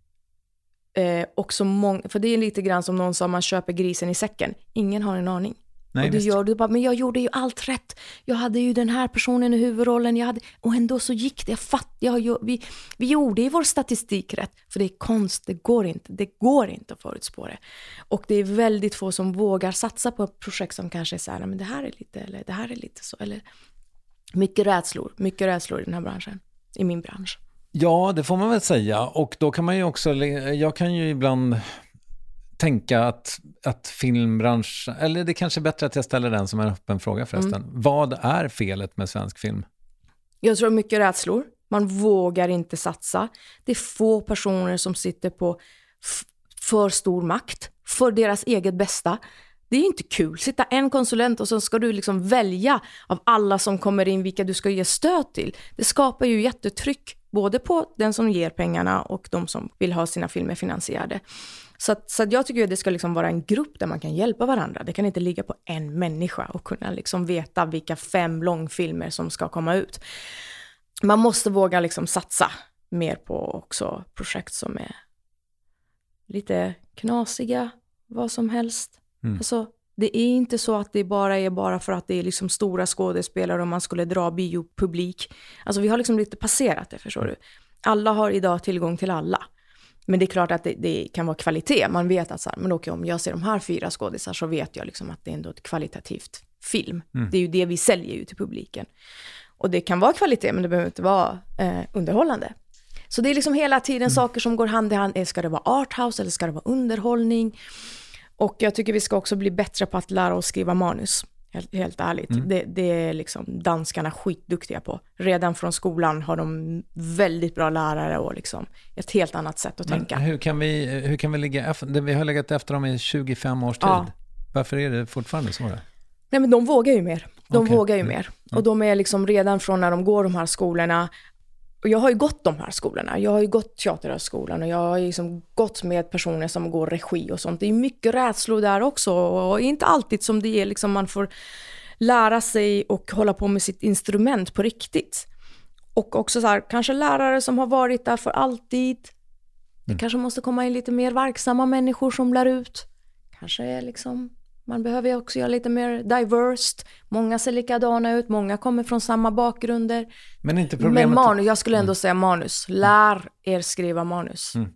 Eh, och så många... För det är lite grann som någon sa, man köper grisen i säcken. Ingen har en aning. Nej, och du gör du bara, men jag gjorde ju allt rätt. Jag hade ju den här personen i huvudrollen. Jag hade, och ändå så gick det. Jag fatt, jag, vi, vi gjorde i vår statistik rätt. För det är konst, det går inte. Det går inte att förutspå det. Och det är väldigt få som vågar satsa på ett projekt som kanske är så här, men det här är lite, eller det här är lite så. Eller mycket rädslor, mycket rädslor i den här branschen. I min bransch. Ja, det får man väl säga. Och då kan man ju också, jag kan ju ibland... tänka att, att filmbransch, eller det är kanske bättre att jag ställer den som en öppen fråga förresten. Mm. Vad är felet med svensk film? Jag tror mycket rädslor. Man vågar inte satsa. Det är få personer som sitter på f- för stor makt för deras eget bästa. Det är inte kul. Sitta en konsulent och så ska du liksom välja av alla som kommer in vilka du ska ge stöd till. Det skapar ju jättetryck både på den som ger pengarna och de som vill ha sina filmer finansierade. Så, att, så att jag tycker att det ska liksom vara en grupp där man kan hjälpa varandra. Det kan inte ligga på en människa och kunna liksom veta vilka fem långfilmer som ska komma ut. Man måste våga liksom satsa mer på också projekt som är lite knasiga, vad som helst. Mm. Alltså, det är inte så att det bara är bara för att det är liksom stora skådespelare och man skulle dra biopublik. Alltså vi har liksom lite passerat det, förstår du. Alla har idag tillgång till alla. Men det är klart att det, det kan vara kvalitet. Man vet att så här, men okej, om jag ser de här fyra skådisar så vet jag liksom att det är ändå ett kvalitativt film. Mm. Det är ju det vi säljer ju till publiken. Och det kan vara kvalitet, men det behöver inte vara eh, underhållande. Så det är liksom hela tiden mm. saker som går hand i hand. Ska det vara arthouse eller ska det vara underhållning? Och jag tycker vi ska också bli bättre på att lära oss skriva manus. Helt, helt ärligt. Mm. Det, det är liksom danskarna skitduktiga på. Redan från skolan har de väldigt bra lärare och liksom ett helt annat sätt att Men tänka. Hur kan vi, hur kan vi ligga efter? Vi har legat efter dem i tjugofem års tid. Ja. Varför är det fortfarande så? Nej, men de vågar ju mer. De okay. vågar ju mer. Mm. Och de är liksom redan från när de går de här skolorna. Och jag har ju gått de här skolorna. Jag har ju gått teaterhögskolan och jag har ju liksom gått med personer som går regi och sånt. Det är mycket rädslor där också. Och inte alltid som det är liksom man får lära sig och hålla på med sitt instrument på riktigt. Och också så här, kanske lärare som har varit där för alltid. Det mm. kanske måste komma in lite mer verksamma människor som lär ut. Kanske är liksom... Man behöver också göra lite mer diverse. Många ser likadana ut. Många kommer från samma bakgrunder. Men inte problemet... Men manus, jag skulle ändå mm. säga manus. Lär er skriva manus. Mm.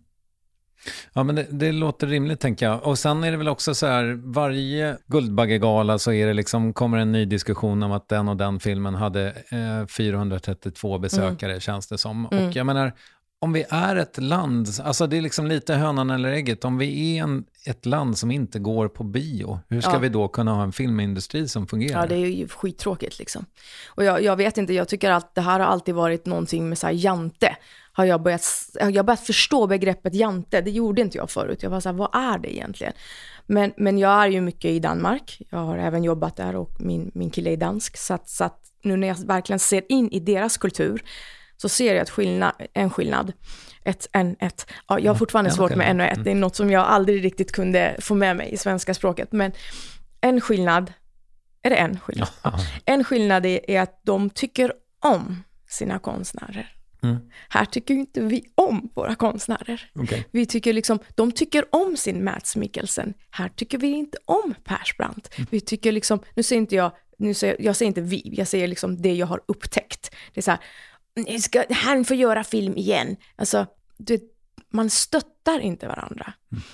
Ja, men det, det låter rimligt, tänker jag. Och sen är det väl också så här, varje Guldbaggegala så är det liksom, kommer en ny diskussion om att den och den filmen hade eh, fyrahundratrettiotvå besökare, mm. känns det som. Mm. Och jag menar... Om vi är ett land, alltså det är liksom lite hönan eller ägget, om vi är en, ett land som inte går på bio, hur ska ja. vi då kunna ha en filmindustri som fungerar? Ja, det är ju skittråkigt liksom. Och jag, jag vet inte, jag tycker att det här har alltid varit någonting med så här jante. Har jag börjat, jag har börjat förstå begreppet jante, det gjorde inte jag förut. Jag var så här, vad är det egentligen? Men, men jag är ju mycket i Danmark, jag har även jobbat där och min, min kille är dansk. Så att, så att nu när jag verkligen ser in i deras kultur så ser jag att skillnad, en skillnad. Ett, en, ett. Ja, jag har fortfarande svårt okay. med en och ett. Det är något som jag aldrig riktigt kunde få med mig i svenska språket. Men en skillnad, är det en skillnad? Ja. En skillnad är, är att de tycker om sina konstnärer. Mm. Här tycker inte vi om våra konstnärer. Okay. Vi tycker liksom, de tycker om sin Mads Mikkelsen. Här tycker vi inte om Persbrandt. Mm. Vi tycker liksom, nu säger inte jag, nu säger, jag säger inte vi, jag säger liksom det jag har upptäckt. Det är så här, ska han få göra film igen? Alltså, det, man stöttar inte varandra.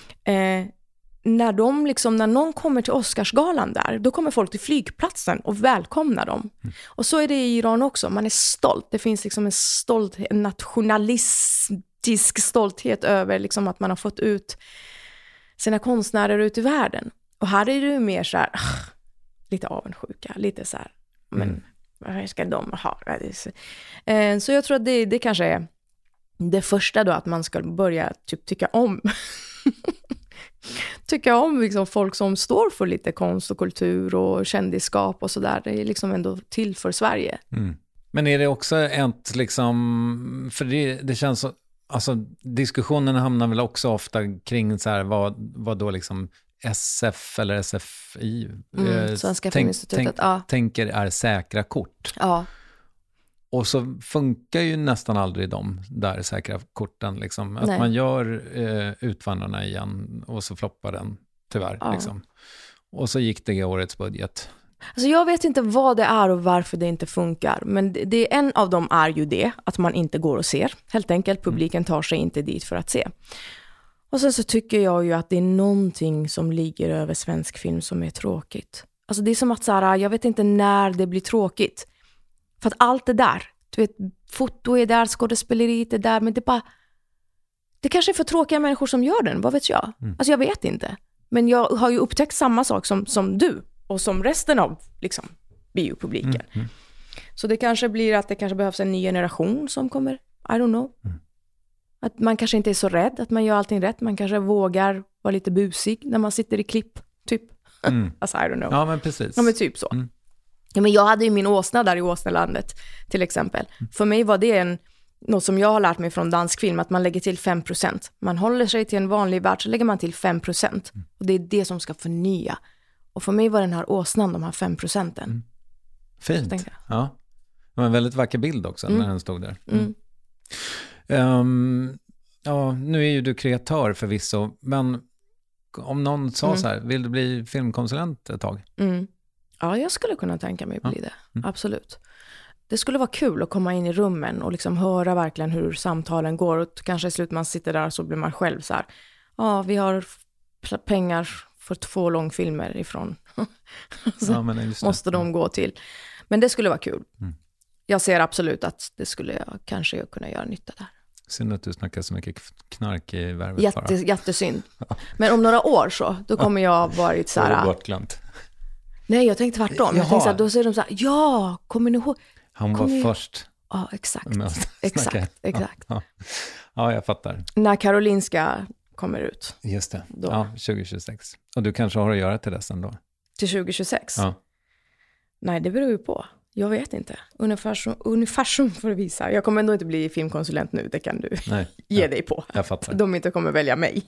Mm. Eh, när de liksom, när någon kommer till Oscarsgalan där, då kommer folk till flygplatsen och välkomnar dem. Mm. Och så är det i Iran också. Man är stolt. Det finns liksom en stolt, en nationalistisk stolthet över liksom att man har fått ut sina konstnärer ut i världen. Och här är det ju mer så här, ugh, lite avundsjuka, lite så här, men mm. vad ska de ha? Så jag tror att det, det kanske är det första då, att man ska börja typ tycka om tycker om liksom folk som står för lite konst och kultur och kändisskap och sådär. Det är liksom ändå till för Sverige. Mm. Men är det också ett liksom, för det, det känns så, alltså diskussionen hamnar väl också ofta kring så här, vad, vad då liksom S F eller S F I Mm, eh, Svenska tänk, Filminstitutet, tänk, ja. tänker är säkra kort. Ja. Och så funkar ju nästan aldrig de där säkra korten. Liksom. Att Nej. man gör eh, Utvandrarna igen och så floppar den tyvärr. Ja. Liksom. Och så gick det i årets budget. Alltså jag vet inte vad det är och varför det inte funkar. Men det, det, en av dem är ju det, att man inte går och ser. Helt enkelt, publiken tar sig inte dit för att se. Och sen så tycker jag ju att det är någonting som ligger över svensk film som är tråkigt. Alltså det är som att så här, jag vet inte när det blir tråkigt. För att allt det där, du vet, foto är där, skådespeleriet är där, men det bara, det kanske är för tråkiga människor som gör den, vad vet jag? Mm. Alltså jag vet inte. Men jag har ju upptäckt samma sak som, som du och som resten av liksom, biopubliken. Mm. Mm. Så det kanske blir att det kanske behövs en ny generation som kommer, I don't know. Mm. Att man kanske inte är så rädd, att man gör allting rätt. Man kanske vågar vara lite busig när man sitter i klipp, typ. Mm. Alltså, I don't know. Ja, men precis. Ja, men typ så. Mm. Ja, men jag hade ju min åsna där i Åsnelandet, till exempel. Mm. För mig var det en, något som jag har lärt mig från dansk film, att man lägger till fem procent. Man håller sig till en vanlig värld, så lägger man till fem procent. Mm. Och det är det som ska förnya. Och för mig var den här åsnan, de här fem procenten. Mm. Fint. Ja. Det var en väldigt vacker bild också, mm. när den stod där. Mm. Mm. Um, ja, nu är ju du kreatör förvisso, men om någon sa mm. så här, vill du bli filmkonsulent ett tag? Mm. Ja, jag skulle kunna tänka mig bli ja. det. Mm. Absolut. Det skulle vara kul att komma in i rummen och liksom höra verkligen hur samtalen går. Och kanske i slut man sitter där så blir man själv så här. Ja, vi har pengar för två långfilmer ifrån. så ja, men måste de gå till. Men det skulle vara kul. Mm. Jag ser absolut att det skulle jag kanske kunna göra nytta där. Synd att du snackar så mycket knark i värvet. Jätte, jättesynd. Men om några år så, då kommer jag varit så här... bortglömt. Nej, jag tänkte tvärtom. Jag tänkte så här, då säger de så här, ja, kommer ni ihåg? Han kommer var ni... först. Ja, exakt. Exakt, exakt. Ja, ja, jag fattar. När Karolinska kommer ut. Just det, då. Ja, tjugo tjugosex. Och du kanske har att göra till dess ändå. Till tjugo tjugosex? Ja. Nej, det beror ju på. Jag vet inte. Universum, universum får det visa. Jag kommer ändå inte bli filmkonsulent nu, det kan du Nej, ge ja, dig på. Jag fattar. De inte kommer välja mig.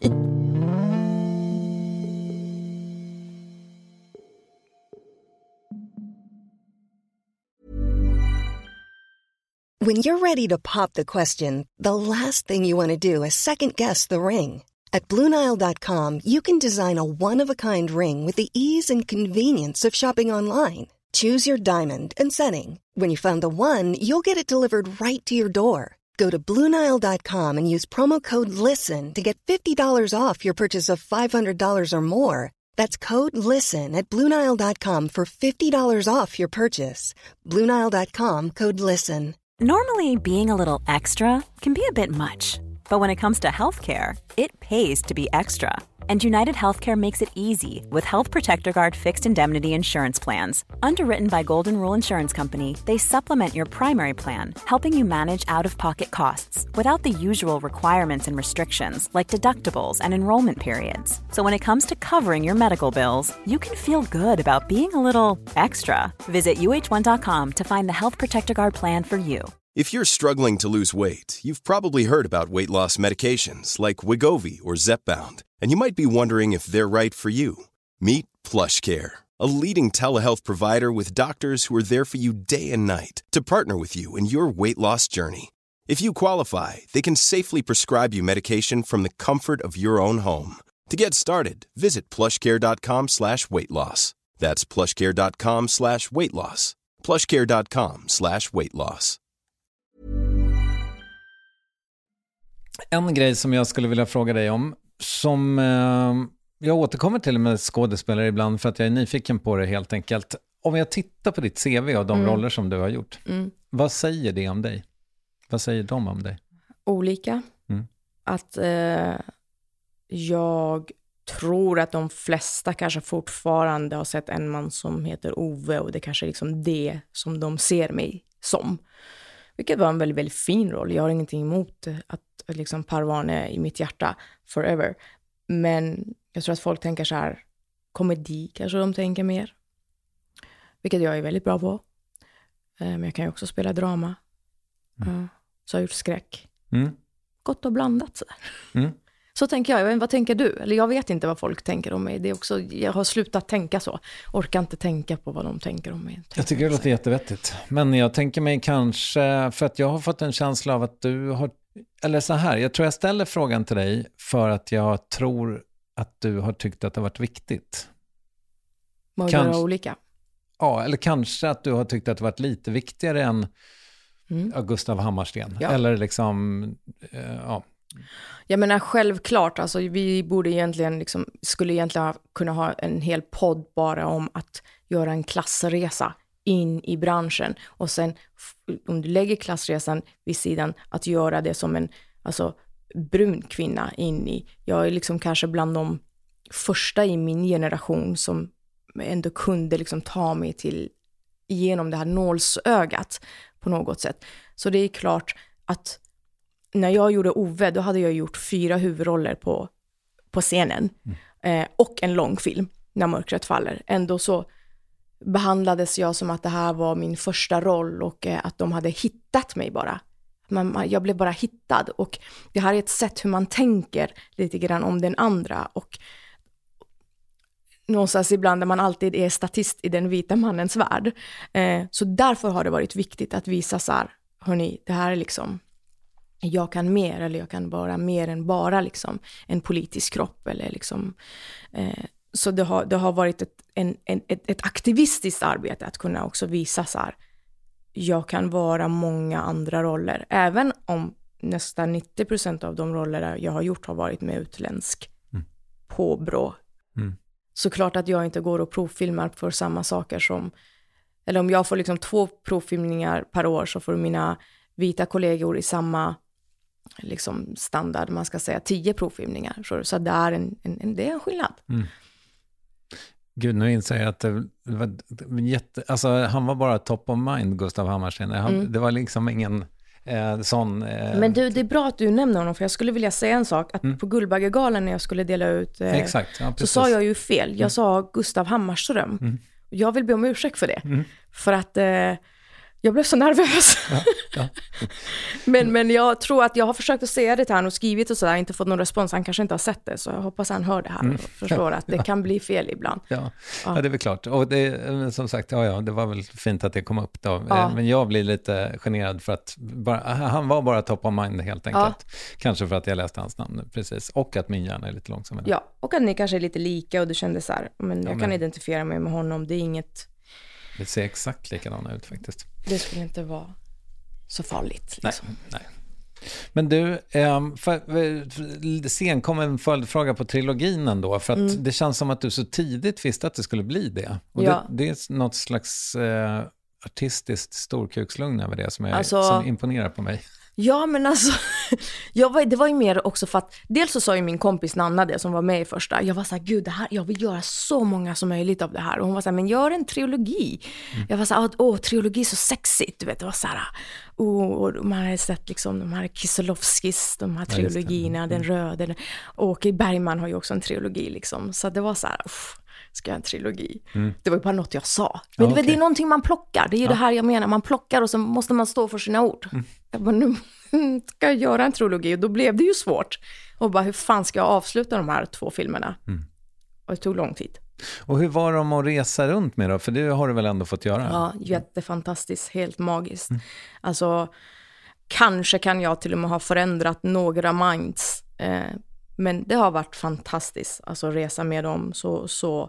When you're ready to pop the question, the last thing you want to do is second-guess the ring. At Blue Nile dot com, you can design a one-of-a-kind ring with the ease and convenience of shopping online. Choose your diamond and setting. When you find the one, you'll get it delivered right to your door. Go to Blue Nile dot com and use promo code LISTEN to get fifty dollars off your purchase of five hundred dollars or more. That's code LISTEN at Blue Nile dot com for fifty dollars off your purchase. Blue Nile dot com, code LISTEN. Normally, being a little extra can be a bit much. But when it comes to healthcare, it pays to be extra. And United Healthcare makes it easy with Health Protector Guard fixed indemnity insurance plans. Underwritten by Golden Rule Insurance Company, they supplement your primary plan, helping you manage out-of-pocket costs without the usual requirements and restrictions like deductibles and enrollment periods. So when it comes to covering your medical bills, you can feel good about being a little extra. Visit U H one dot com to find the Health Protector Guard plan for you. If you're struggling to lose weight, you've probably heard about weight loss medications like Wegovy or Zepbound, and you might be wondering if they're right for you. Meet PlushCare, a leading telehealth provider with doctors who are there for you day and night to partner with you in your weight loss journey. If you qualify, they can safely prescribe you medication from the comfort of your own home. To get started, visit plushcare.com slash weight loss. That's plushcare.com slash weight loss. plushcare.com slash weight loss. En grej som jag skulle vilja fråga dig om, som eh, jag återkommer till med skådespelare ibland för att jag är nyfiken på det helt enkelt. Om jag tittar på ditt C V och de mm. roller som du har gjort, mm. vad säger det om dig? Vad säger de om dig? Olika. Mm. Att eh, jag tror att de flesta kanske fortfarande har sett en man som heter Ove, och det kanske är liksom det som de ser mig som. Vilket var en väldigt, väldigt fin roll. Jag har ingenting emot att liksom Parvan är i mitt hjärta forever. Men jag tror att folk tänker så här, komedi kanske de tänker mer. Vilket jag är väldigt bra på. Men jag kan ju också spela drama. Mm. Så jag har gjort skräck. Mm. Gott och blandat så mm. Så tänker jag, vad tänker du? Eller jag vet inte vad folk tänker om mig. Det är också, jag har slutat tänka så. Orkar inte tänka på vad de tänker om mig. Jag tycker det låter jättevettigt. Men jag tänker mig kanske, för att jag har fått en känsla av att du har, eller så här, jag tror jag ställer frågan till dig för att jag tror att du har tyckt att det har varit viktigt. Må göra olika. Ja, eller kanske att du har tyckt att det varit lite viktigare än mm. Gustav Hammarsten. Ja. Eller liksom, eh, ja. Jag menar självklart, alltså vi borde egentligen liksom, skulle egentligen kunna ha en hel podd bara om att göra en klassresa in i branschen. Och sen om du lägger klassresan vid sidan, att göra det som en alltså, brun kvinna in i. Jag är liksom kanske bland de första i min generation som ändå kunde liksom ta mig till igenom det här nålsögat på något sätt. Så det är klart att när jag gjorde Ove, då hade jag gjort fyra huvudroller på, på scenen. Mm. Eh, och en lång film, När mörkret faller. Ändå så behandlades jag som att det här var min första roll och eh, att de hade hittat mig bara. Man, jag blev bara hittad. Och det här är ett sätt hur man tänker lite grann om den andra. Och någonstans ibland där man alltid är statist i den vita mannens värld. Eh, så därför har det varit viktigt att visa så här, hörni, det här är liksom, jag kan mer, eller jag kan vara mer än bara liksom en politisk kropp. Eller liksom, eh, så det har, det har varit ett, en, en, ett, ett aktivistiskt arbete att kunna också visa så här, jag kan vara många andra roller. Även om nästan nittio procent av de roller jag har gjort har varit med utländsk mm. påbrå. Mm. Såklart att jag inte går och provfilmar för samma saker som, eller om jag får liksom två provfilmningar per år så får mina vita kollegor i samma liksom standard, man ska säga tio provfilmningar. Så, så det, är en, en, en, det är en skillnad. Mm. Gud, nu inser jag att det var jätte, alltså han var bara top of mind, Gustav Hammarsten. Han, mm. Det var liksom ingen eh, sån... Eh, Men du, det är bra att du nämner honom, för jag skulle vilja säga en sak. Att mm. på Guldbaggegalan när jag skulle dela ut eh, Exakt, ja, så sa jag ju fel. Jag mm. sa Gustav Hammarström. Mm. Jag vill be om ursäkt för det. Mm. För att eh, jag blev så nervös. Ja, ja. men, men jag tror att jag har försökt att säga det till han och skrivit och sådär, inte fått någon respons. Han kanske inte har sett det, så jag hoppas han hör det här och mm. förstår att det ja. kan bli fel ibland. Ja, ja. ja det är väl klart. Och det, som sagt, ja, ja, det var väl fint att det kom upp då. Ja. Men jag blir lite generad för att bara, han var bara top of mind helt enkelt. Ja. Kanske för att jag läste hans namn precis. Och att min hjärna är lite långsammare. Ja, och att ni kanske är lite lika och du kände så här, men jag ja, men... kan identifiera mig med honom. Det är inget... Det ser exakt likadana ut faktiskt. Det skulle inte vara så farligt. Liksom. Nej, nej. Men du, för, sen kom en följdfråga på trilogin ändå. För att mm. det känns som att du så tidigt visste att det skulle bli det. Och ja. det, det är något slags eh, artistiskt storkukslugn över det som, är, alltså, som imponerar på mig. Ja, men alltså, jag var, det var ju mer också för att, dels så sa ju min kompis Nanna det som var med i första, jag var så här, gud det här, jag vill göra så många som möjligt av det här. Och hon var så här, men gör en trilogi. Mm. Jag var så här, åh, trilogi är så sexigt, du vet, det var så här, oh, och man hade sett liksom de här Kieslowskis, de här trilogierna, ja, den röda, och Bergman har ju också en trilogi liksom, så det var så här, uff, ska jag ha en trilogi? Mm. Det var ju bara något jag sa. Men okay. det är någonting man plockar. Det är ju ja. det här jag menar. Man plockar och så måste man stå för sina ord. Mm. Jag bara, nu ska jag göra en trilogi. Och då blev det ju svårt. Och bara, hur fan ska jag avsluta de här två filmerna? Mm. Och det tog lång tid. Och hur var de att resa runt med då? För det har du väl ändå fått göra? Ja, jättefantastiskt. Helt magiskt. Mm. Alltså, kanske kan jag till och med ha förändrat några minds. Eh, Men det har varit fantastiskt, alltså resa med dem, så, så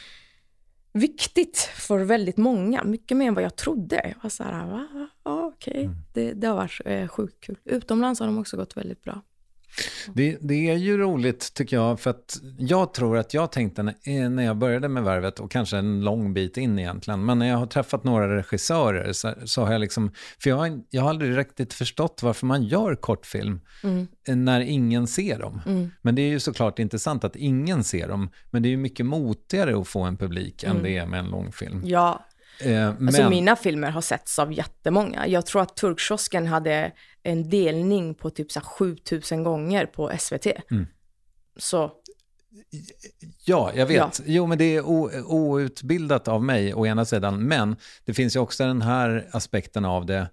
viktigt för väldigt många, mycket mer än vad jag trodde. Jag var så här, va? Ja, okej, okay. mm. det, det har varit eh, sjukt kul. Utomlands har de också gått väldigt bra. Det, det är ju roligt tycker jag, för att jag tror att jag tänkte när, när jag började med Värvet, och kanske en lång bit in egentligen, men när jag har träffat några regissörer så, så har jag liksom, för jag har, jag har aldrig riktigt förstått varför man gör kortfilm mm. när ingen ser dem. Mm. Men det är ju såklart intressant att ingen ser dem, men det är ju mycket motigare att få en publik mm. än det är med en långfilm. Ja. Eh, men... Alltså mina filmer har setts av jättemånga. Jag tror att Turkkiosken hade en delning på typ så sjutusen gånger på S V T. Mm. Så Ja, jag vet. Ja. Jo, men det är o- outbildat av mig å ena sidan. Men det finns ju också den här aspekten av det.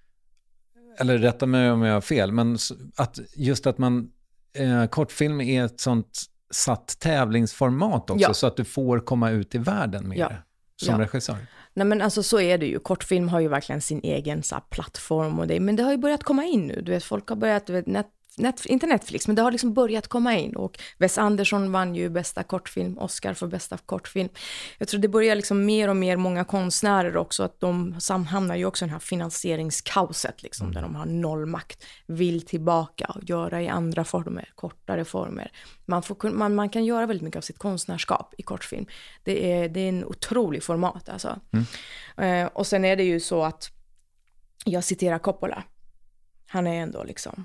Eller rätta mig om jag har fel. Men att just att man... Eh, kortfilm är ett sånt satt tävlingsformat också. Ja. Så att du får komma ut i världen med Ja. det. Som Ja. regissör. Nej men alltså så är det ju. Kortfilm har ju verkligen sin egen så här, plattform och det. Men det har ju börjat komma in nu. Du vet, folk har börjat, du vet, net, net, inte Netflix, men det har liksom börjat komma in. Och Wes Anderson vann ju bästa kortfilm, Oscar för bästa kortfilm. Jag tror det börjar liksom mer och mer många konstnärer också, att de hamnar ju också i det här finansieringskaoset liksom, mm. där de har noll makt, vill tillbaka och göra i andra former, kortare former. Man, får, man, man kan göra väldigt mycket av sitt konstnärskap i kortfilm. Det är, det är en otrolig format alltså. Mm. Eh, och sen är det ju så att jag citerar Coppola. Han är ändå liksom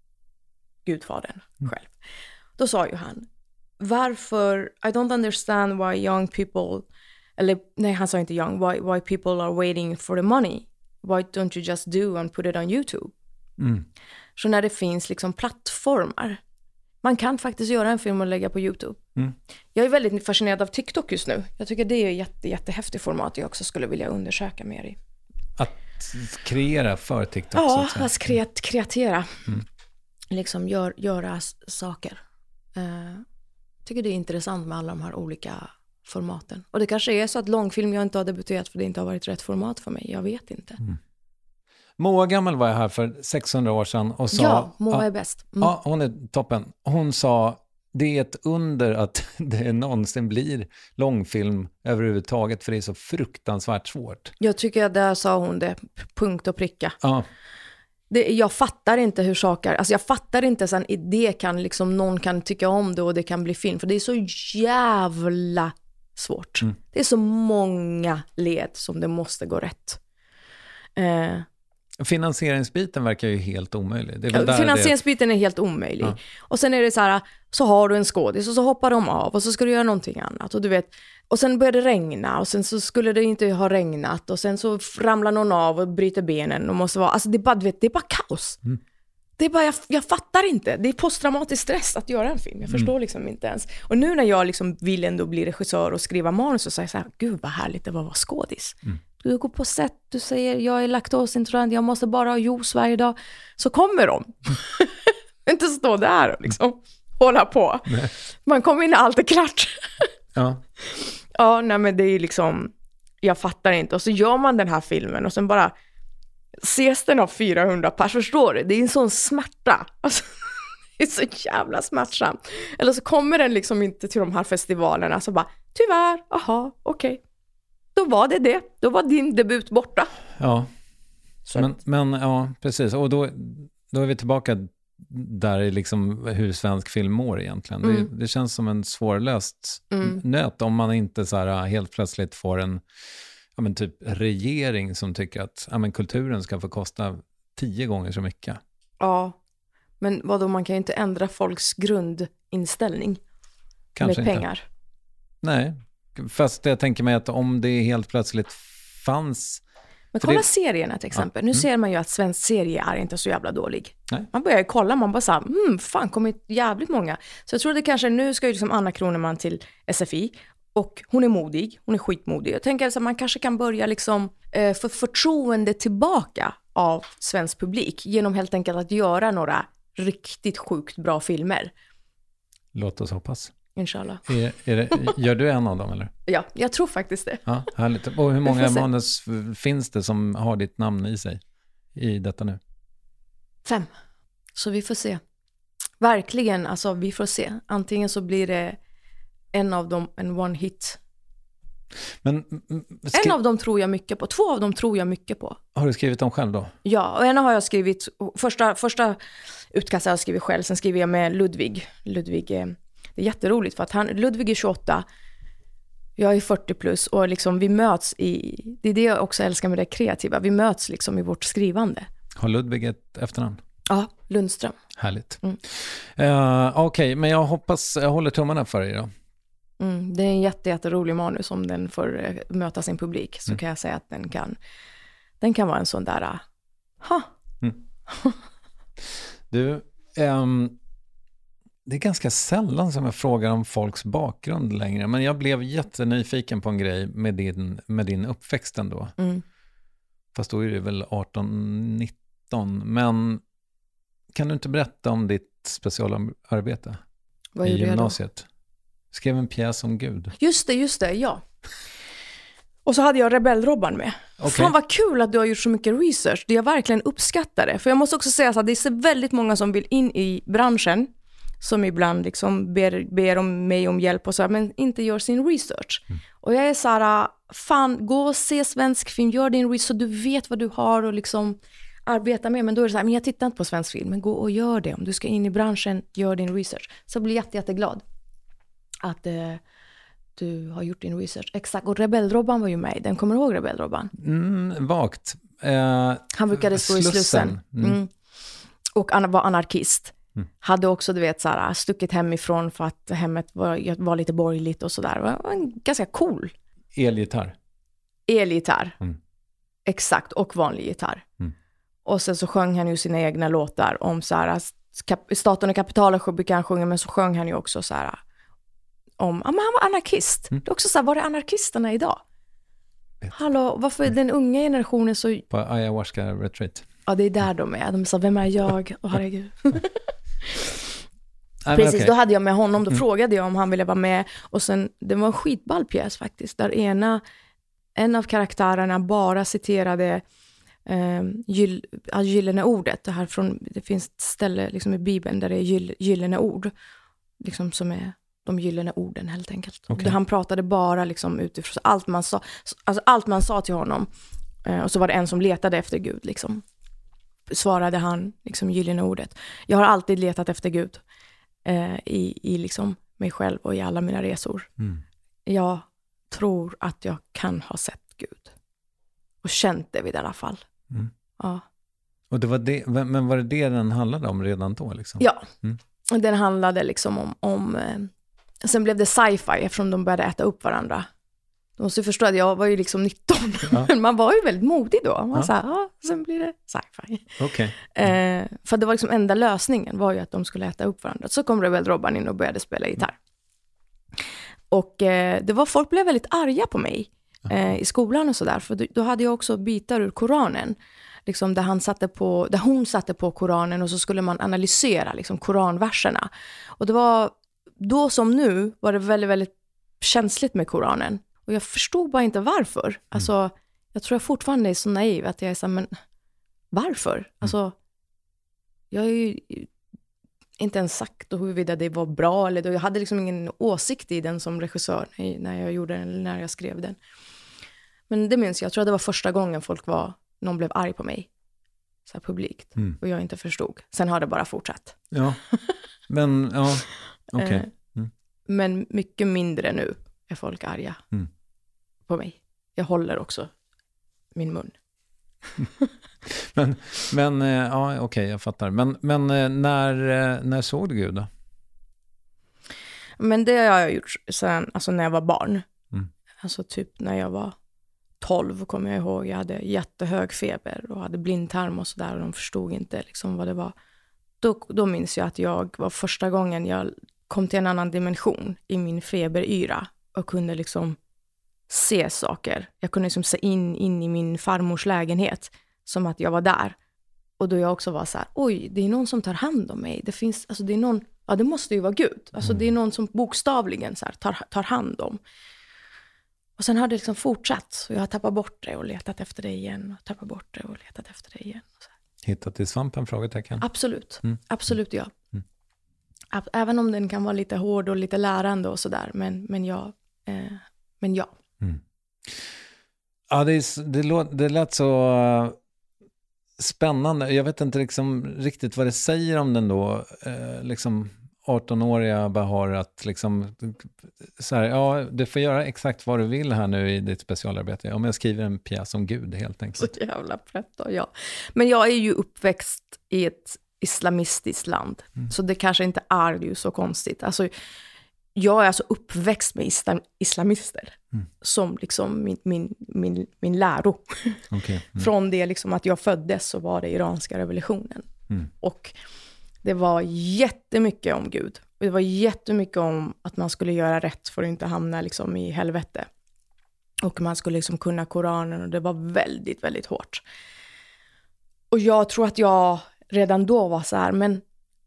gudfadern mm. själv. Då sa ju han, varför, I don't understand why young people, eller nej han sa inte young, why, why people are waiting for the money. Why don't you just do and put it on YouTube? Mm. Så när det finns liksom plattformar, man kan faktiskt göra en film och lägga på YouTube. Mm. Jag är väldigt fascinerad av TikTok just nu. Jag tycker det är ett jätte, jättehäftigt format jag också skulle vilja undersöka mer i. Att kreera för TikTok? Ja, så att, säga. att kreat, kreatera. Mm. Liksom gör, göra s- saker. Uh, tycker det är intressant med alla de här olika formaten. Och det kanske är så att långfilm jag inte har debuterat för det inte har varit rätt format för mig. Jag vet inte. Mm. Moa Gammel var jag här för sexhundra år sedan och sa... Ja, Moa ja, är bäst. Mm. Ja, hon är toppen. Hon sa, det är ett under att det någonsin blir långfilm överhuvudtaget, för det är så fruktansvärt svårt. Jag tycker att där sa hon det, punkt och pricka. Ja. Det, jag fattar inte hur saker, alltså jag fattar inte sen det kan liksom, någon kan tycka om det och det kan bli film, för det är så jävla svårt. Mm. Det är så många led som det måste gå rätt. Eh, Finansieringsbiten verkar ju helt omöjlig. Det är väl där Finansieringsbiten det... är helt omöjlig. Ja. Och sen är det så här, så har du en skådis och så hoppar de av och så ska du göra någonting annat. Och du vet, och sen börjar det regna och sen så skulle det inte ha regnat och sen så ramlar någon av och bryter benen och måste vara, alltså det är bara, du vet, det är bara kaos. Mm. Det är bara, jag, jag fattar inte. Det är posttraumatisk stress att göra en film. Jag förstår mm. liksom inte ens. Och nu när jag liksom vill ändå bli regissör och skriva manus så säger jag så här, gud vad härligt det var att vara skådis. Mm. Du går på set, du säger jag är laktosintolerant, jag måste bara ha juice varje dag. Så kommer de. Inte stå där och liksom hålla på. Nej. Man kommer in när allt är klart. Ja. Ja, nej men det är liksom, jag fattar inte. Och så gör man den här filmen och sen bara ses den av fyrahundra pers, förstår du? Det är en sån smärta. Alltså, det är så jävla smärtsamt. Eller så kommer den liksom inte till de här festivalerna så bara, tyvärr, aha, okej. Okay. Då var det det. Då var din debut borta. Ja, men, men ja, precis. Och då, då är vi tillbaka där i liksom hur svensk film mår egentligen. Mm. Det, det känns som en svårlöst mm. nöt om man inte så här helt plötsligt får en ja, men typ regering som tycker att ja, men kulturen ska få kosta tio gånger så mycket. Ja, men vadå, man kan ju inte ändra folks grundinställning Kanske med pengar. Inte. Nej, fast jag tänker mig att om det helt plötsligt fanns... Men kolla det... serierna till exempel. Ja. Nu mm. ser man ju att svensk serie är inte så jävla dålig. Nej. Man börjar ju kolla, man bara såhär, hmm, fan, kommit jävligt många. Så jag tror det kanske, nu ska ju liksom Anna Kroneman till S F I. Och hon är modig, hon är skitmodig. Jag tänker att man kanske kan börja liksom eh, få förtroende tillbaka av svensk publik genom helt enkelt att göra några riktigt sjukt bra filmer. Låt oss hoppas. Inshallah. Är, är det, gör du en av dem eller? Ja, jag tror faktiskt det. Ja, härligt. Och hur många manus finns det som har ditt namn i sig i detta nu? Fem. Så vi får se. Verkligen, alltså vi får se. Antingen så blir det en av dem en one hit. Men, skri- en av dem tror jag mycket på. Två av dem tror jag mycket på. Har du skrivit dem själv då? Ja, och en har jag skrivit. Första, första utkastet har jag skrivit själv. Sen skriver jag med Ludvig. Ludvig är, det är jätteroligt för att han, Ludvig är tjugoåtta. Jag är fyrtio plus. Och liksom vi möts i... Det är det jag också älskar med det kreativa. Vi möts liksom i vårt skrivande. Har Ludvig ett efternamn? Ja, Lundström. Härligt. Mm. Uh, Okej, okay, men jag hoppas, jag håller tummarna för dig då. Mm, det är en jätte, jätterolig manus om den får uh, möta sin publik. Så mm. kan jag säga att den kan, den kan vara en sån där... Uh, ha. Mm. Du, um, det är ganska sällan som jag frågar om folks bakgrund längre. Men jag blev jättenyfiken på en grej med din, med din uppväxt ändå. Mm. Fast då är det väl arton nitton. Men kan du inte berätta om ditt specialarbete Vad i gjorde gymnasiet? Skrev en pjäs om Gud. Just det, just det, ja. Och så hade jag Rebellrobban med. Okay. Fan vad kul att du har gjort så mycket research. Det jag verkligen uppskattar det. För jag måste också säga så att det är väldigt många som vill in i branschen. Som ibland liksom ber, ber om mig om hjälp och så här, men inte gör sin research. Mm. Och jag är så här, fan, gå och se svensk film, gör din research så du vet vad du har och liksom arbeta med. Men då är det så här, men jag tittar inte på svensk film, men gå och gör det. Om du ska in i branschen, gör din research. Så jag blir jätte, jätteglad att eh, du har gjort din research. Exakt, och Rebellrobban var ju med. Den kommer du ihåg Rebellrobban? Mm, vagt. Eh, Han brukade stå Slussen. i Slussen. Mm. Mm. Och an- var anarkist. Mm. Hade också, du vet, så här, stuckit hemifrån för att hemmet var, var lite borgerligt och sådär. Var en ganska cool. Elgitarr. Elgitarr. Mm. Exakt, och vanlig gitarr. Mm. Och sen så sjöng han ju sina egna låtar om så här, kap- staten och kapitalet brukar han sjunga, men så sjöng han ju också så här om, ja, men han var anarkist. Mm. Det är också så här, var är anarkisterna idag? Vet. Hallå, varför är den unga generationen så... På ayahuasca retreat. Ja, det är där de är. De sa, vem är jag? Åh, herregud. Nej, Precis, okay. Då hade jag med honom. Då mm. frågade jag om han ville vara med. Och sen, det var en skitball pjäs faktiskt. Där ena, en av karaktärerna bara citerade eh, gyll, gyllene ordet. Det, här från, det finns ett ställe liksom i Bibeln där det är gyll, gyllene ord. Liksom som är de gyllene orden helt enkelt. Okay. Där han pratade bara liksom utifrån allt man sa. Alltså allt man sa till honom. Eh, och så var det en som letade efter Gud liksom. Svarade han liksom gyllene ordet. Jag har alltid letat efter Gud. I, i liksom mig själv och i alla mina resor. Mm. Jag tror att jag kan ha sett Gud. Och känt det vid i alla fall. Mm. Ja. Och det var det, men var det det den handlade om redan då? Liksom? Ja, mm. den handlade liksom om... om eh, sen blev det sci-fi eftersom de började äta upp varandra. Du måste förstå att jag var ju liksom nitton. Ja. Men man var ju väldigt modig då. Man ja. sa, ja, sen blir det sci-fi. Okay. Eh, för det var liksom enda lösningen var ju att de skulle äta upp varandra. Så kom Rebellrobban in och började spela gitarr. Mm. Och eh, det var, folk blev väldigt arga på mig eh, i skolan och sådär. För då, då hade jag också bitar ur Koranen. Liksom där, han satte på, där hon satte på Koranen och så skulle man analysera liksom, koranverserna. Och det var då som nu var det väldigt, väldigt känsligt med Koranen. Och jag förstod bara inte varför. Mm. Alltså, jag tror jag fortfarande är så naiv att jag är så här, men varför? Mm. Alltså, jag är ju inte ens sagt huruvida det var bra eller då. Jag hade liksom ingen åsikt i den som regissör när jag gjorde den eller när jag skrev den. Men det minns jag. Jag tror att det var första gången folk var, någon blev arg på mig. Så här publikt. Mm. Och jag inte förstod. Sen har det bara fortsatt. Ja, men ja, okej. Okay. Mm. Men mycket mindre nu är folk arga. Mm. På mig. Jag håller också min mun. men, men ja, okej, okay, jag fattar. Men, men när, när såg du Gud då? Men det har jag gjort sen, alltså när jag var barn. Mm. Alltså typ när jag var tolv kommer jag ihåg. Jag hade jättehög feber och hade blindtarm och sådär. Och de förstod inte liksom vad det var. Då, då minns jag att jag var första gången jag kom till en annan dimension i min feberyra. Och kunde liksom se saker. Jag kunde liksom se in, in i min farmors lägenhet. Som att jag var där. Och då jag också var så här, oj, det är någon som tar hand om mig. Det finns, alltså det är någon, ja det måste ju vara Gud. Alltså mm. det är någon som bokstavligen så här, tar, tar hand om. Och sen har det liksom fortsatt. Så jag har tappat bort det och letat efter det igen. Och tappat bort det och letat efter det igen. Och så här. Hittat i svampen, frågetecken? Absolut, mm. absolut ja. Mm. Även om den kan vara lite hård och lite lärande och sådär. Men, men ja, eh, men ja. Mm. Ja, det, är, det, låt, det lät så spännande. Jag vet inte liksom riktigt vad det säger om den då. Eh, liksom arton-åriga Bahar att liksom så här, ja, du får göra exakt vad du vill här nu i ditt specialarbete. Om jag skriver en pjäs om Gud helt enkelt. Så jävla prätt då, ja. Men jag är ju uppväxt i ett islamistiskt land. Mm. Så det kanske inte är ju så konstigt. Alltså, jag är alltså uppväxt med islam, islamister. Mm. Som liksom min, min, min, min läro. Okay. Mm. Från det liksom att jag föddes så var det iranska revolutionen. Mm. Och Det var jättemycket om Gud. Och det var jättemycket om att man skulle göra rätt för att inte hamna liksom i helvete. Och man skulle liksom kunna Koranen och det var väldigt, väldigt hårt. Och jag tror att jag redan då var så här, men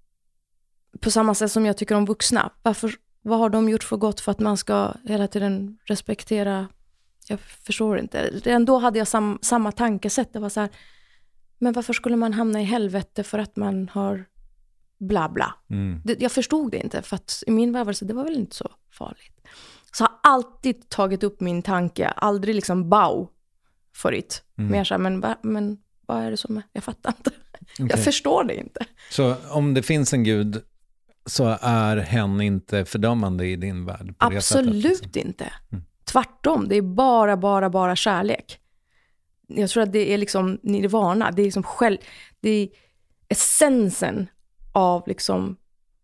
på samma sätt som jag tycker om vuxna. Varför, vad har de gjort för gott för att man ska hela tiden respektera? Jag förstår inte. Redan då hade jag sam, samma tankesätt. Det var så här, men varför skulle man hamna i helvete för att man har bla bla? Mm. Det, jag förstod det inte, för att i min värld det var väl inte så farligt. Så jag har alltid tagit upp min tanke, aldrig liksom bau förut. Mm. Mer så här, men, va, men vad är det som är? Jag fattar inte. Okay. Jag förstår det inte. Så om det finns en gud så är hen inte fördömande i din värld? På absolut det sättet, liksom. Inte. Mm. Tvärtom, det är bara, bara, bara kärlek. Jag tror att det är liksom nirvana. Det är liksom själv, det är essensen av liksom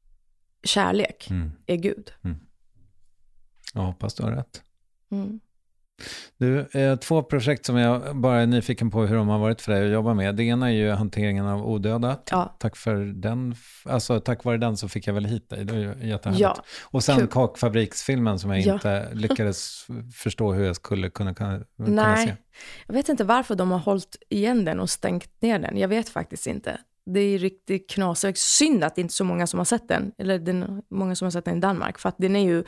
kärlek mm. är Gud. Mm. Jag hoppas du har rätt. Mm. Du, eh, två projekt som jag bara är nyfiken på hur de har varit för dig att jobba med. Det ena är ju hanteringen av odödat. Ja. Tack för den. Alltså tack vare den så fick jag väl hit dig. Det är ju jättehärligt. Ja. Och sen Kul. Kakfabriksfilmen som jag ja. inte lyckades förstå hur jag skulle kunna, kunna, kunna Nej. se. Jag vet inte varför de har hållit igen den och stängt ner den. Jag vet faktiskt inte. Det är riktigt knasigt. Synd att det inte är så många som har sett den. Eller det är många som har sett den i Danmark. För att den är ju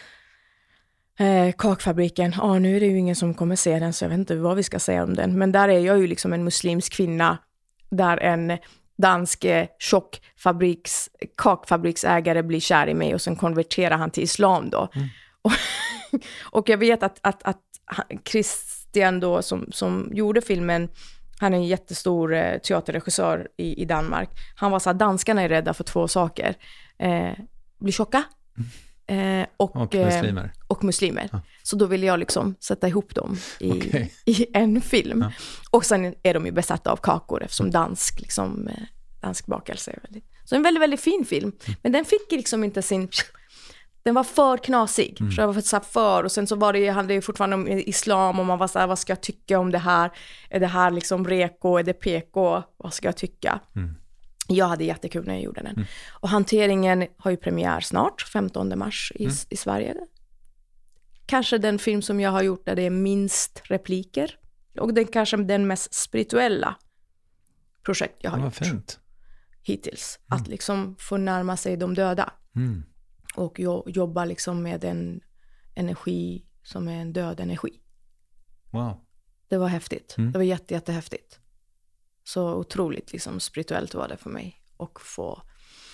Eh, kakfabriken, ja ah, nu är det ju ingen som kommer se den så jag vet inte vad vi ska säga om den. Men där är jag ju liksom en muslimsk kvinna där en dansk eh, tjockfabriks, kakfabriksägare blir kär i mig och sen konverterar han till islam då. Mm. Och, och jag vet att, att, att Christian då som, som gjorde filmen, han är en jättestor eh, teaterregissör i, i Danmark. Han var så här, danskarna är rädda för två saker. Eh, bli tjocka. Mm. Eh, och, och muslimer. Eh, och muslimer. Ja. Så då ville jag liksom sätta ihop dem i, okay. i en film. Ja. Och sen är de ju besatta av kakor eftersom dansk, liksom, eh, dansk bakelse är väldigt... Så en väldigt, väldigt fin film. Mm. Men den fick liksom inte sin... Den var för knasig. Mm. Så jag var för, så här, för och sen så var det, handlade det fortfarande om islam och man var så här, vad ska jag tycka om det här? Är det här liksom reko? Är det P K? Vad ska jag tycka? Mm. Jag hade jättekul när jag gjorde den. Mm. Och hanteringen har ju premiär snart, femtonde mars i, mm. i Sverige. Kanske den film som jag har gjort där det är minst repliker. Och den kanske den mest spirituella projekt jag har ja, gjort. Fint. Hittills. Mm. Att liksom få närma sig de döda. Mm. Och jo- jobba liksom med en energi som är en död energi. Wow. Det var häftigt. Mm. Det var jätte, jättehäftigt. Så otroligt liksom spirituellt var det för mig. Och få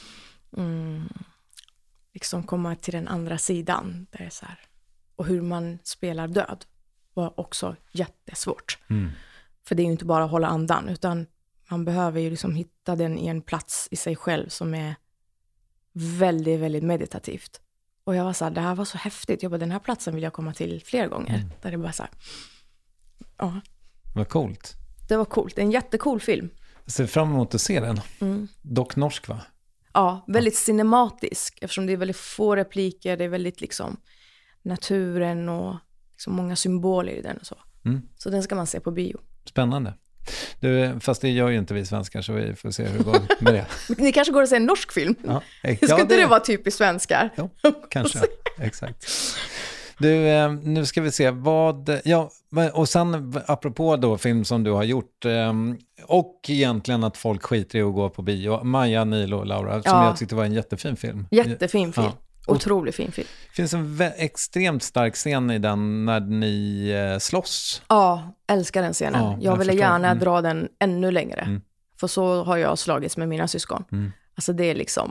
mm, liksom komma till den andra sidan. Där det är så här. Och hur man spelar död var också jättesvårt. Mm. För det är ju inte bara att hålla andan. Utan man behöver ju liksom hitta den i en plats i sig själv som är väldigt, väldigt meditativt. Och jag var så här, det här var så häftigt. Jag bara, den här platsen vill jag komma till fler gånger. Mm. Där det bara så här, ja. Vad coolt. Det var coolt. Det är en jättecool film. Jag ser fram emot att se den. Mm. Dock norsk, va? Ja, väldigt ja. cinematisk. Eftersom det är väldigt få repliker. Det är väldigt liksom naturen och liksom många symboler i den och så. Mm. Så den ska man se på bio. Spännande. Du, fast det gör ju inte vi svenskar så vi får se hur det går med det. Ni kanske går och ser en norsk film? Ja. Ska ja, inte det... det vara typiskt svenskar? Jo, kanske. Exakt. Du, nu ska vi se vad, ja, och sen apropå då film som du har gjort och egentligen att folk skiter i att gå på bio, Maja, Nilo och Laura som ja. jag tyckte var en jättefin film. Jättefin film. Ja. Otroligt fin film. Det finns en vä- extremt stark scen i den när ni eh, slåss. Ja, älskar den scenen. Ja, jag, jag ville förstår. gärna mm. dra den ännu längre. Mm. För så har jag slagits med mina syskon. Mm. Alltså det är liksom...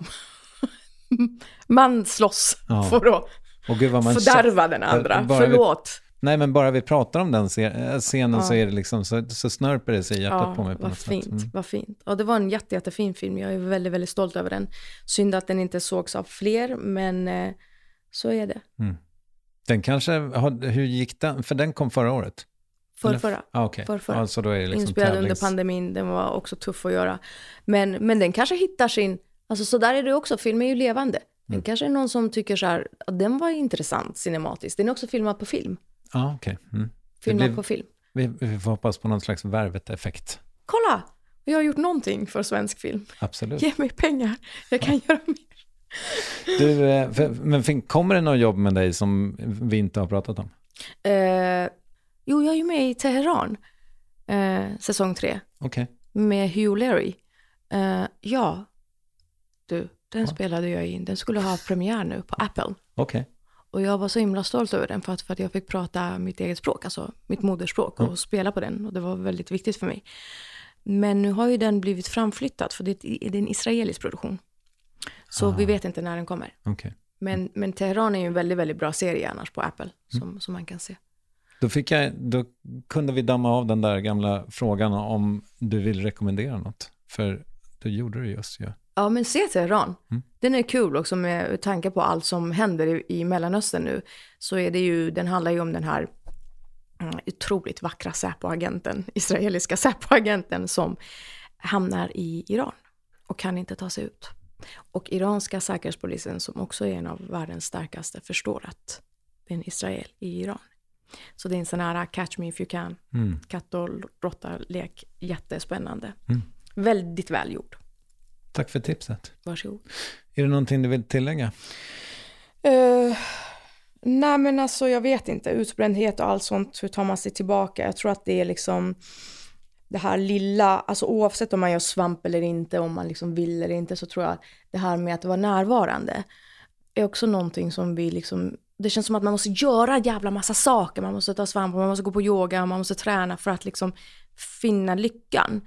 man slåss ja. för att och gud vad man fördärva så... den andra. Bara Förlåt. Vi... Nej, men bara vi pratar om den scenen ja. så är det liksom så, så snörper det sig i hjärtat ja, på mig på vad något fint, sätt. Mm. vad fint. Och det var en jätte, jättefin film. Jag är väldigt, väldigt stolt över den. Synd att den inte sågs av fler, men eh, så är det. Mm. Den kanske, hur gick den? För den kom förra året? För förra. Ah, okay. För förra. Alltså då är det liksom inspelad tävlings... under pandemin. Den var också tuff att göra. Men, men den kanske hittar sin... Alltså så där är det också. Film är ju levande. Den mm. kanske är någon som tycker så här, att den var intressant cinematiskt. Den är också filmad på film. Ja, ah, okej. Okay. Mm. Filmad blir, på film. Vi, vi får hoppas på någon slags värvet-effekt. Kolla! Jag har gjort någonting för svensk film. Absolut. Ge mig pengar, jag kan göra mer. Du, för, men kommer det något jobb med dig som vi inte har pratat om? Eh, jo, jag är ju med i Teheran, eh, säsong tre. Okej. Okay. Med Hugh Laurie. Eh, ja, du, den ja. spelade jag in. Den skulle ha premiär nu på Apple. Okej. Okay. Och jag var så himla stolt över den för att, för att jag fick prata mitt eget språk, alltså mitt modersspråk, och mm. spela på den. Och det var väldigt viktigt för mig. Men nu har ju den blivit framflyttad, för det är en israelisk produktion. Så ah. vi vet inte när den kommer. Okay. Men, men Teheran är ju en väldigt, väldigt bra serie annars på Apple, som, mm. som man kan se. Då, fick jag, då kunde vi damma av den där gamla frågan om du vill rekommendera något. För det gjorde du just, ja. Ja, men se Teheran. Mm. Den är kul också med tanke på allt som händer i, i Mellanöstern nu. Så är det ju, den handlar ju om den här mm, otroligt vackra Säpo-agenten, israeliska Säpo-agenten som hamnar i Iran och kan inte ta sig ut. Och iranska säkerhetspolisen, som också är en av världens starkaste, förstår att det är en Israel i Iran. Så det är en sån här catch me if you can, mm. katt och råtta-lek, jättespännande. Mm. Väldigt välgjord. Tack för tipset. Varsågod. Är det någonting du vill tillägga? Uh, nej men alltså jag vet inte. Utbrändhet och allt sånt, hur tar man sig tillbaka? Jag tror att det är liksom det här lilla, alltså oavsett om man gör svamp eller inte, om man liksom vill eller inte, så tror jag att det här med att vara närvarande är också någonting som vi liksom, det känns som att man måste göra en jävla massa saker. Man måste ta svamp, man måste gå på yoga, man måste träna för att liksom finna lyckan.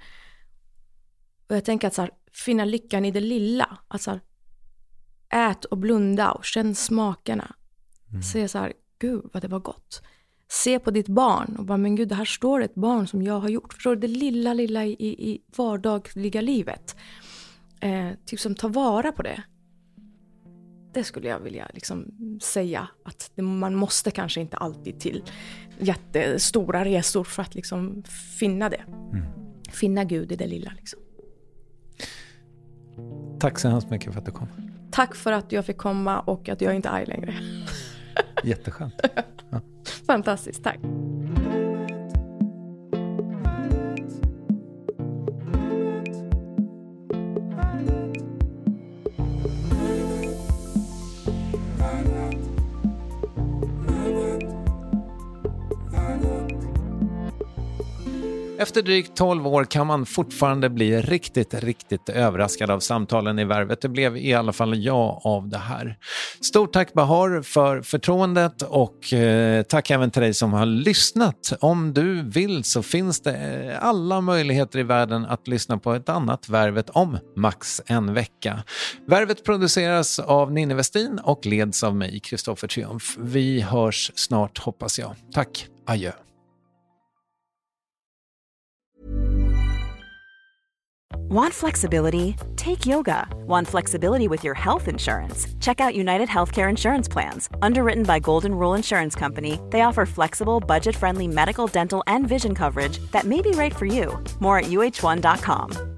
Och jag tänker att så här, finna lyckan i det lilla. Att så här, ät och blunda och känn smakerna. Mm. Se så här, gud vad det var gott. Se på ditt barn och bara, men gud, det här står ett barn som jag har gjort. Förstår du, det lilla, lilla i, i vardagliga livet. Eh, typ som ta vara på det. Det skulle jag vilja liksom säga. Att det, man måste kanske inte alltid till jättestora resor för att liksom finna det. Mm. Finna Gud i det lilla liksom. Tack så hemskt mycket för att du kom. Tack för att jag fick komma och att jag inte är arg längre. Jätteskönt. Ja. Fantastiskt, tack. Efter drygt tolv år kan man fortfarande bli riktigt, riktigt överraskad av samtalen i Värvet. Det blev i alla fall jag av det här. Stort tack Bahar för förtroendet och eh, tack även till dig som har lyssnat. Om du vill så finns det alla möjligheter i världen att lyssna på ett annat Värvet om max en vecka. Värvet produceras av Ninni Westin och leds av mig, Kristoffer Triumf. Vi hörs snart, hoppas jag. Tack, adjö. Want flexibility? Take yoga. Want flexibility with your health insurance? Check out United Healthcare Insurance Plans. Underwritten by Golden Rule Insurance Company, they offer flexible, budget-friendly medical, dental, and vision coverage that may be right for you. More at U H one dot com.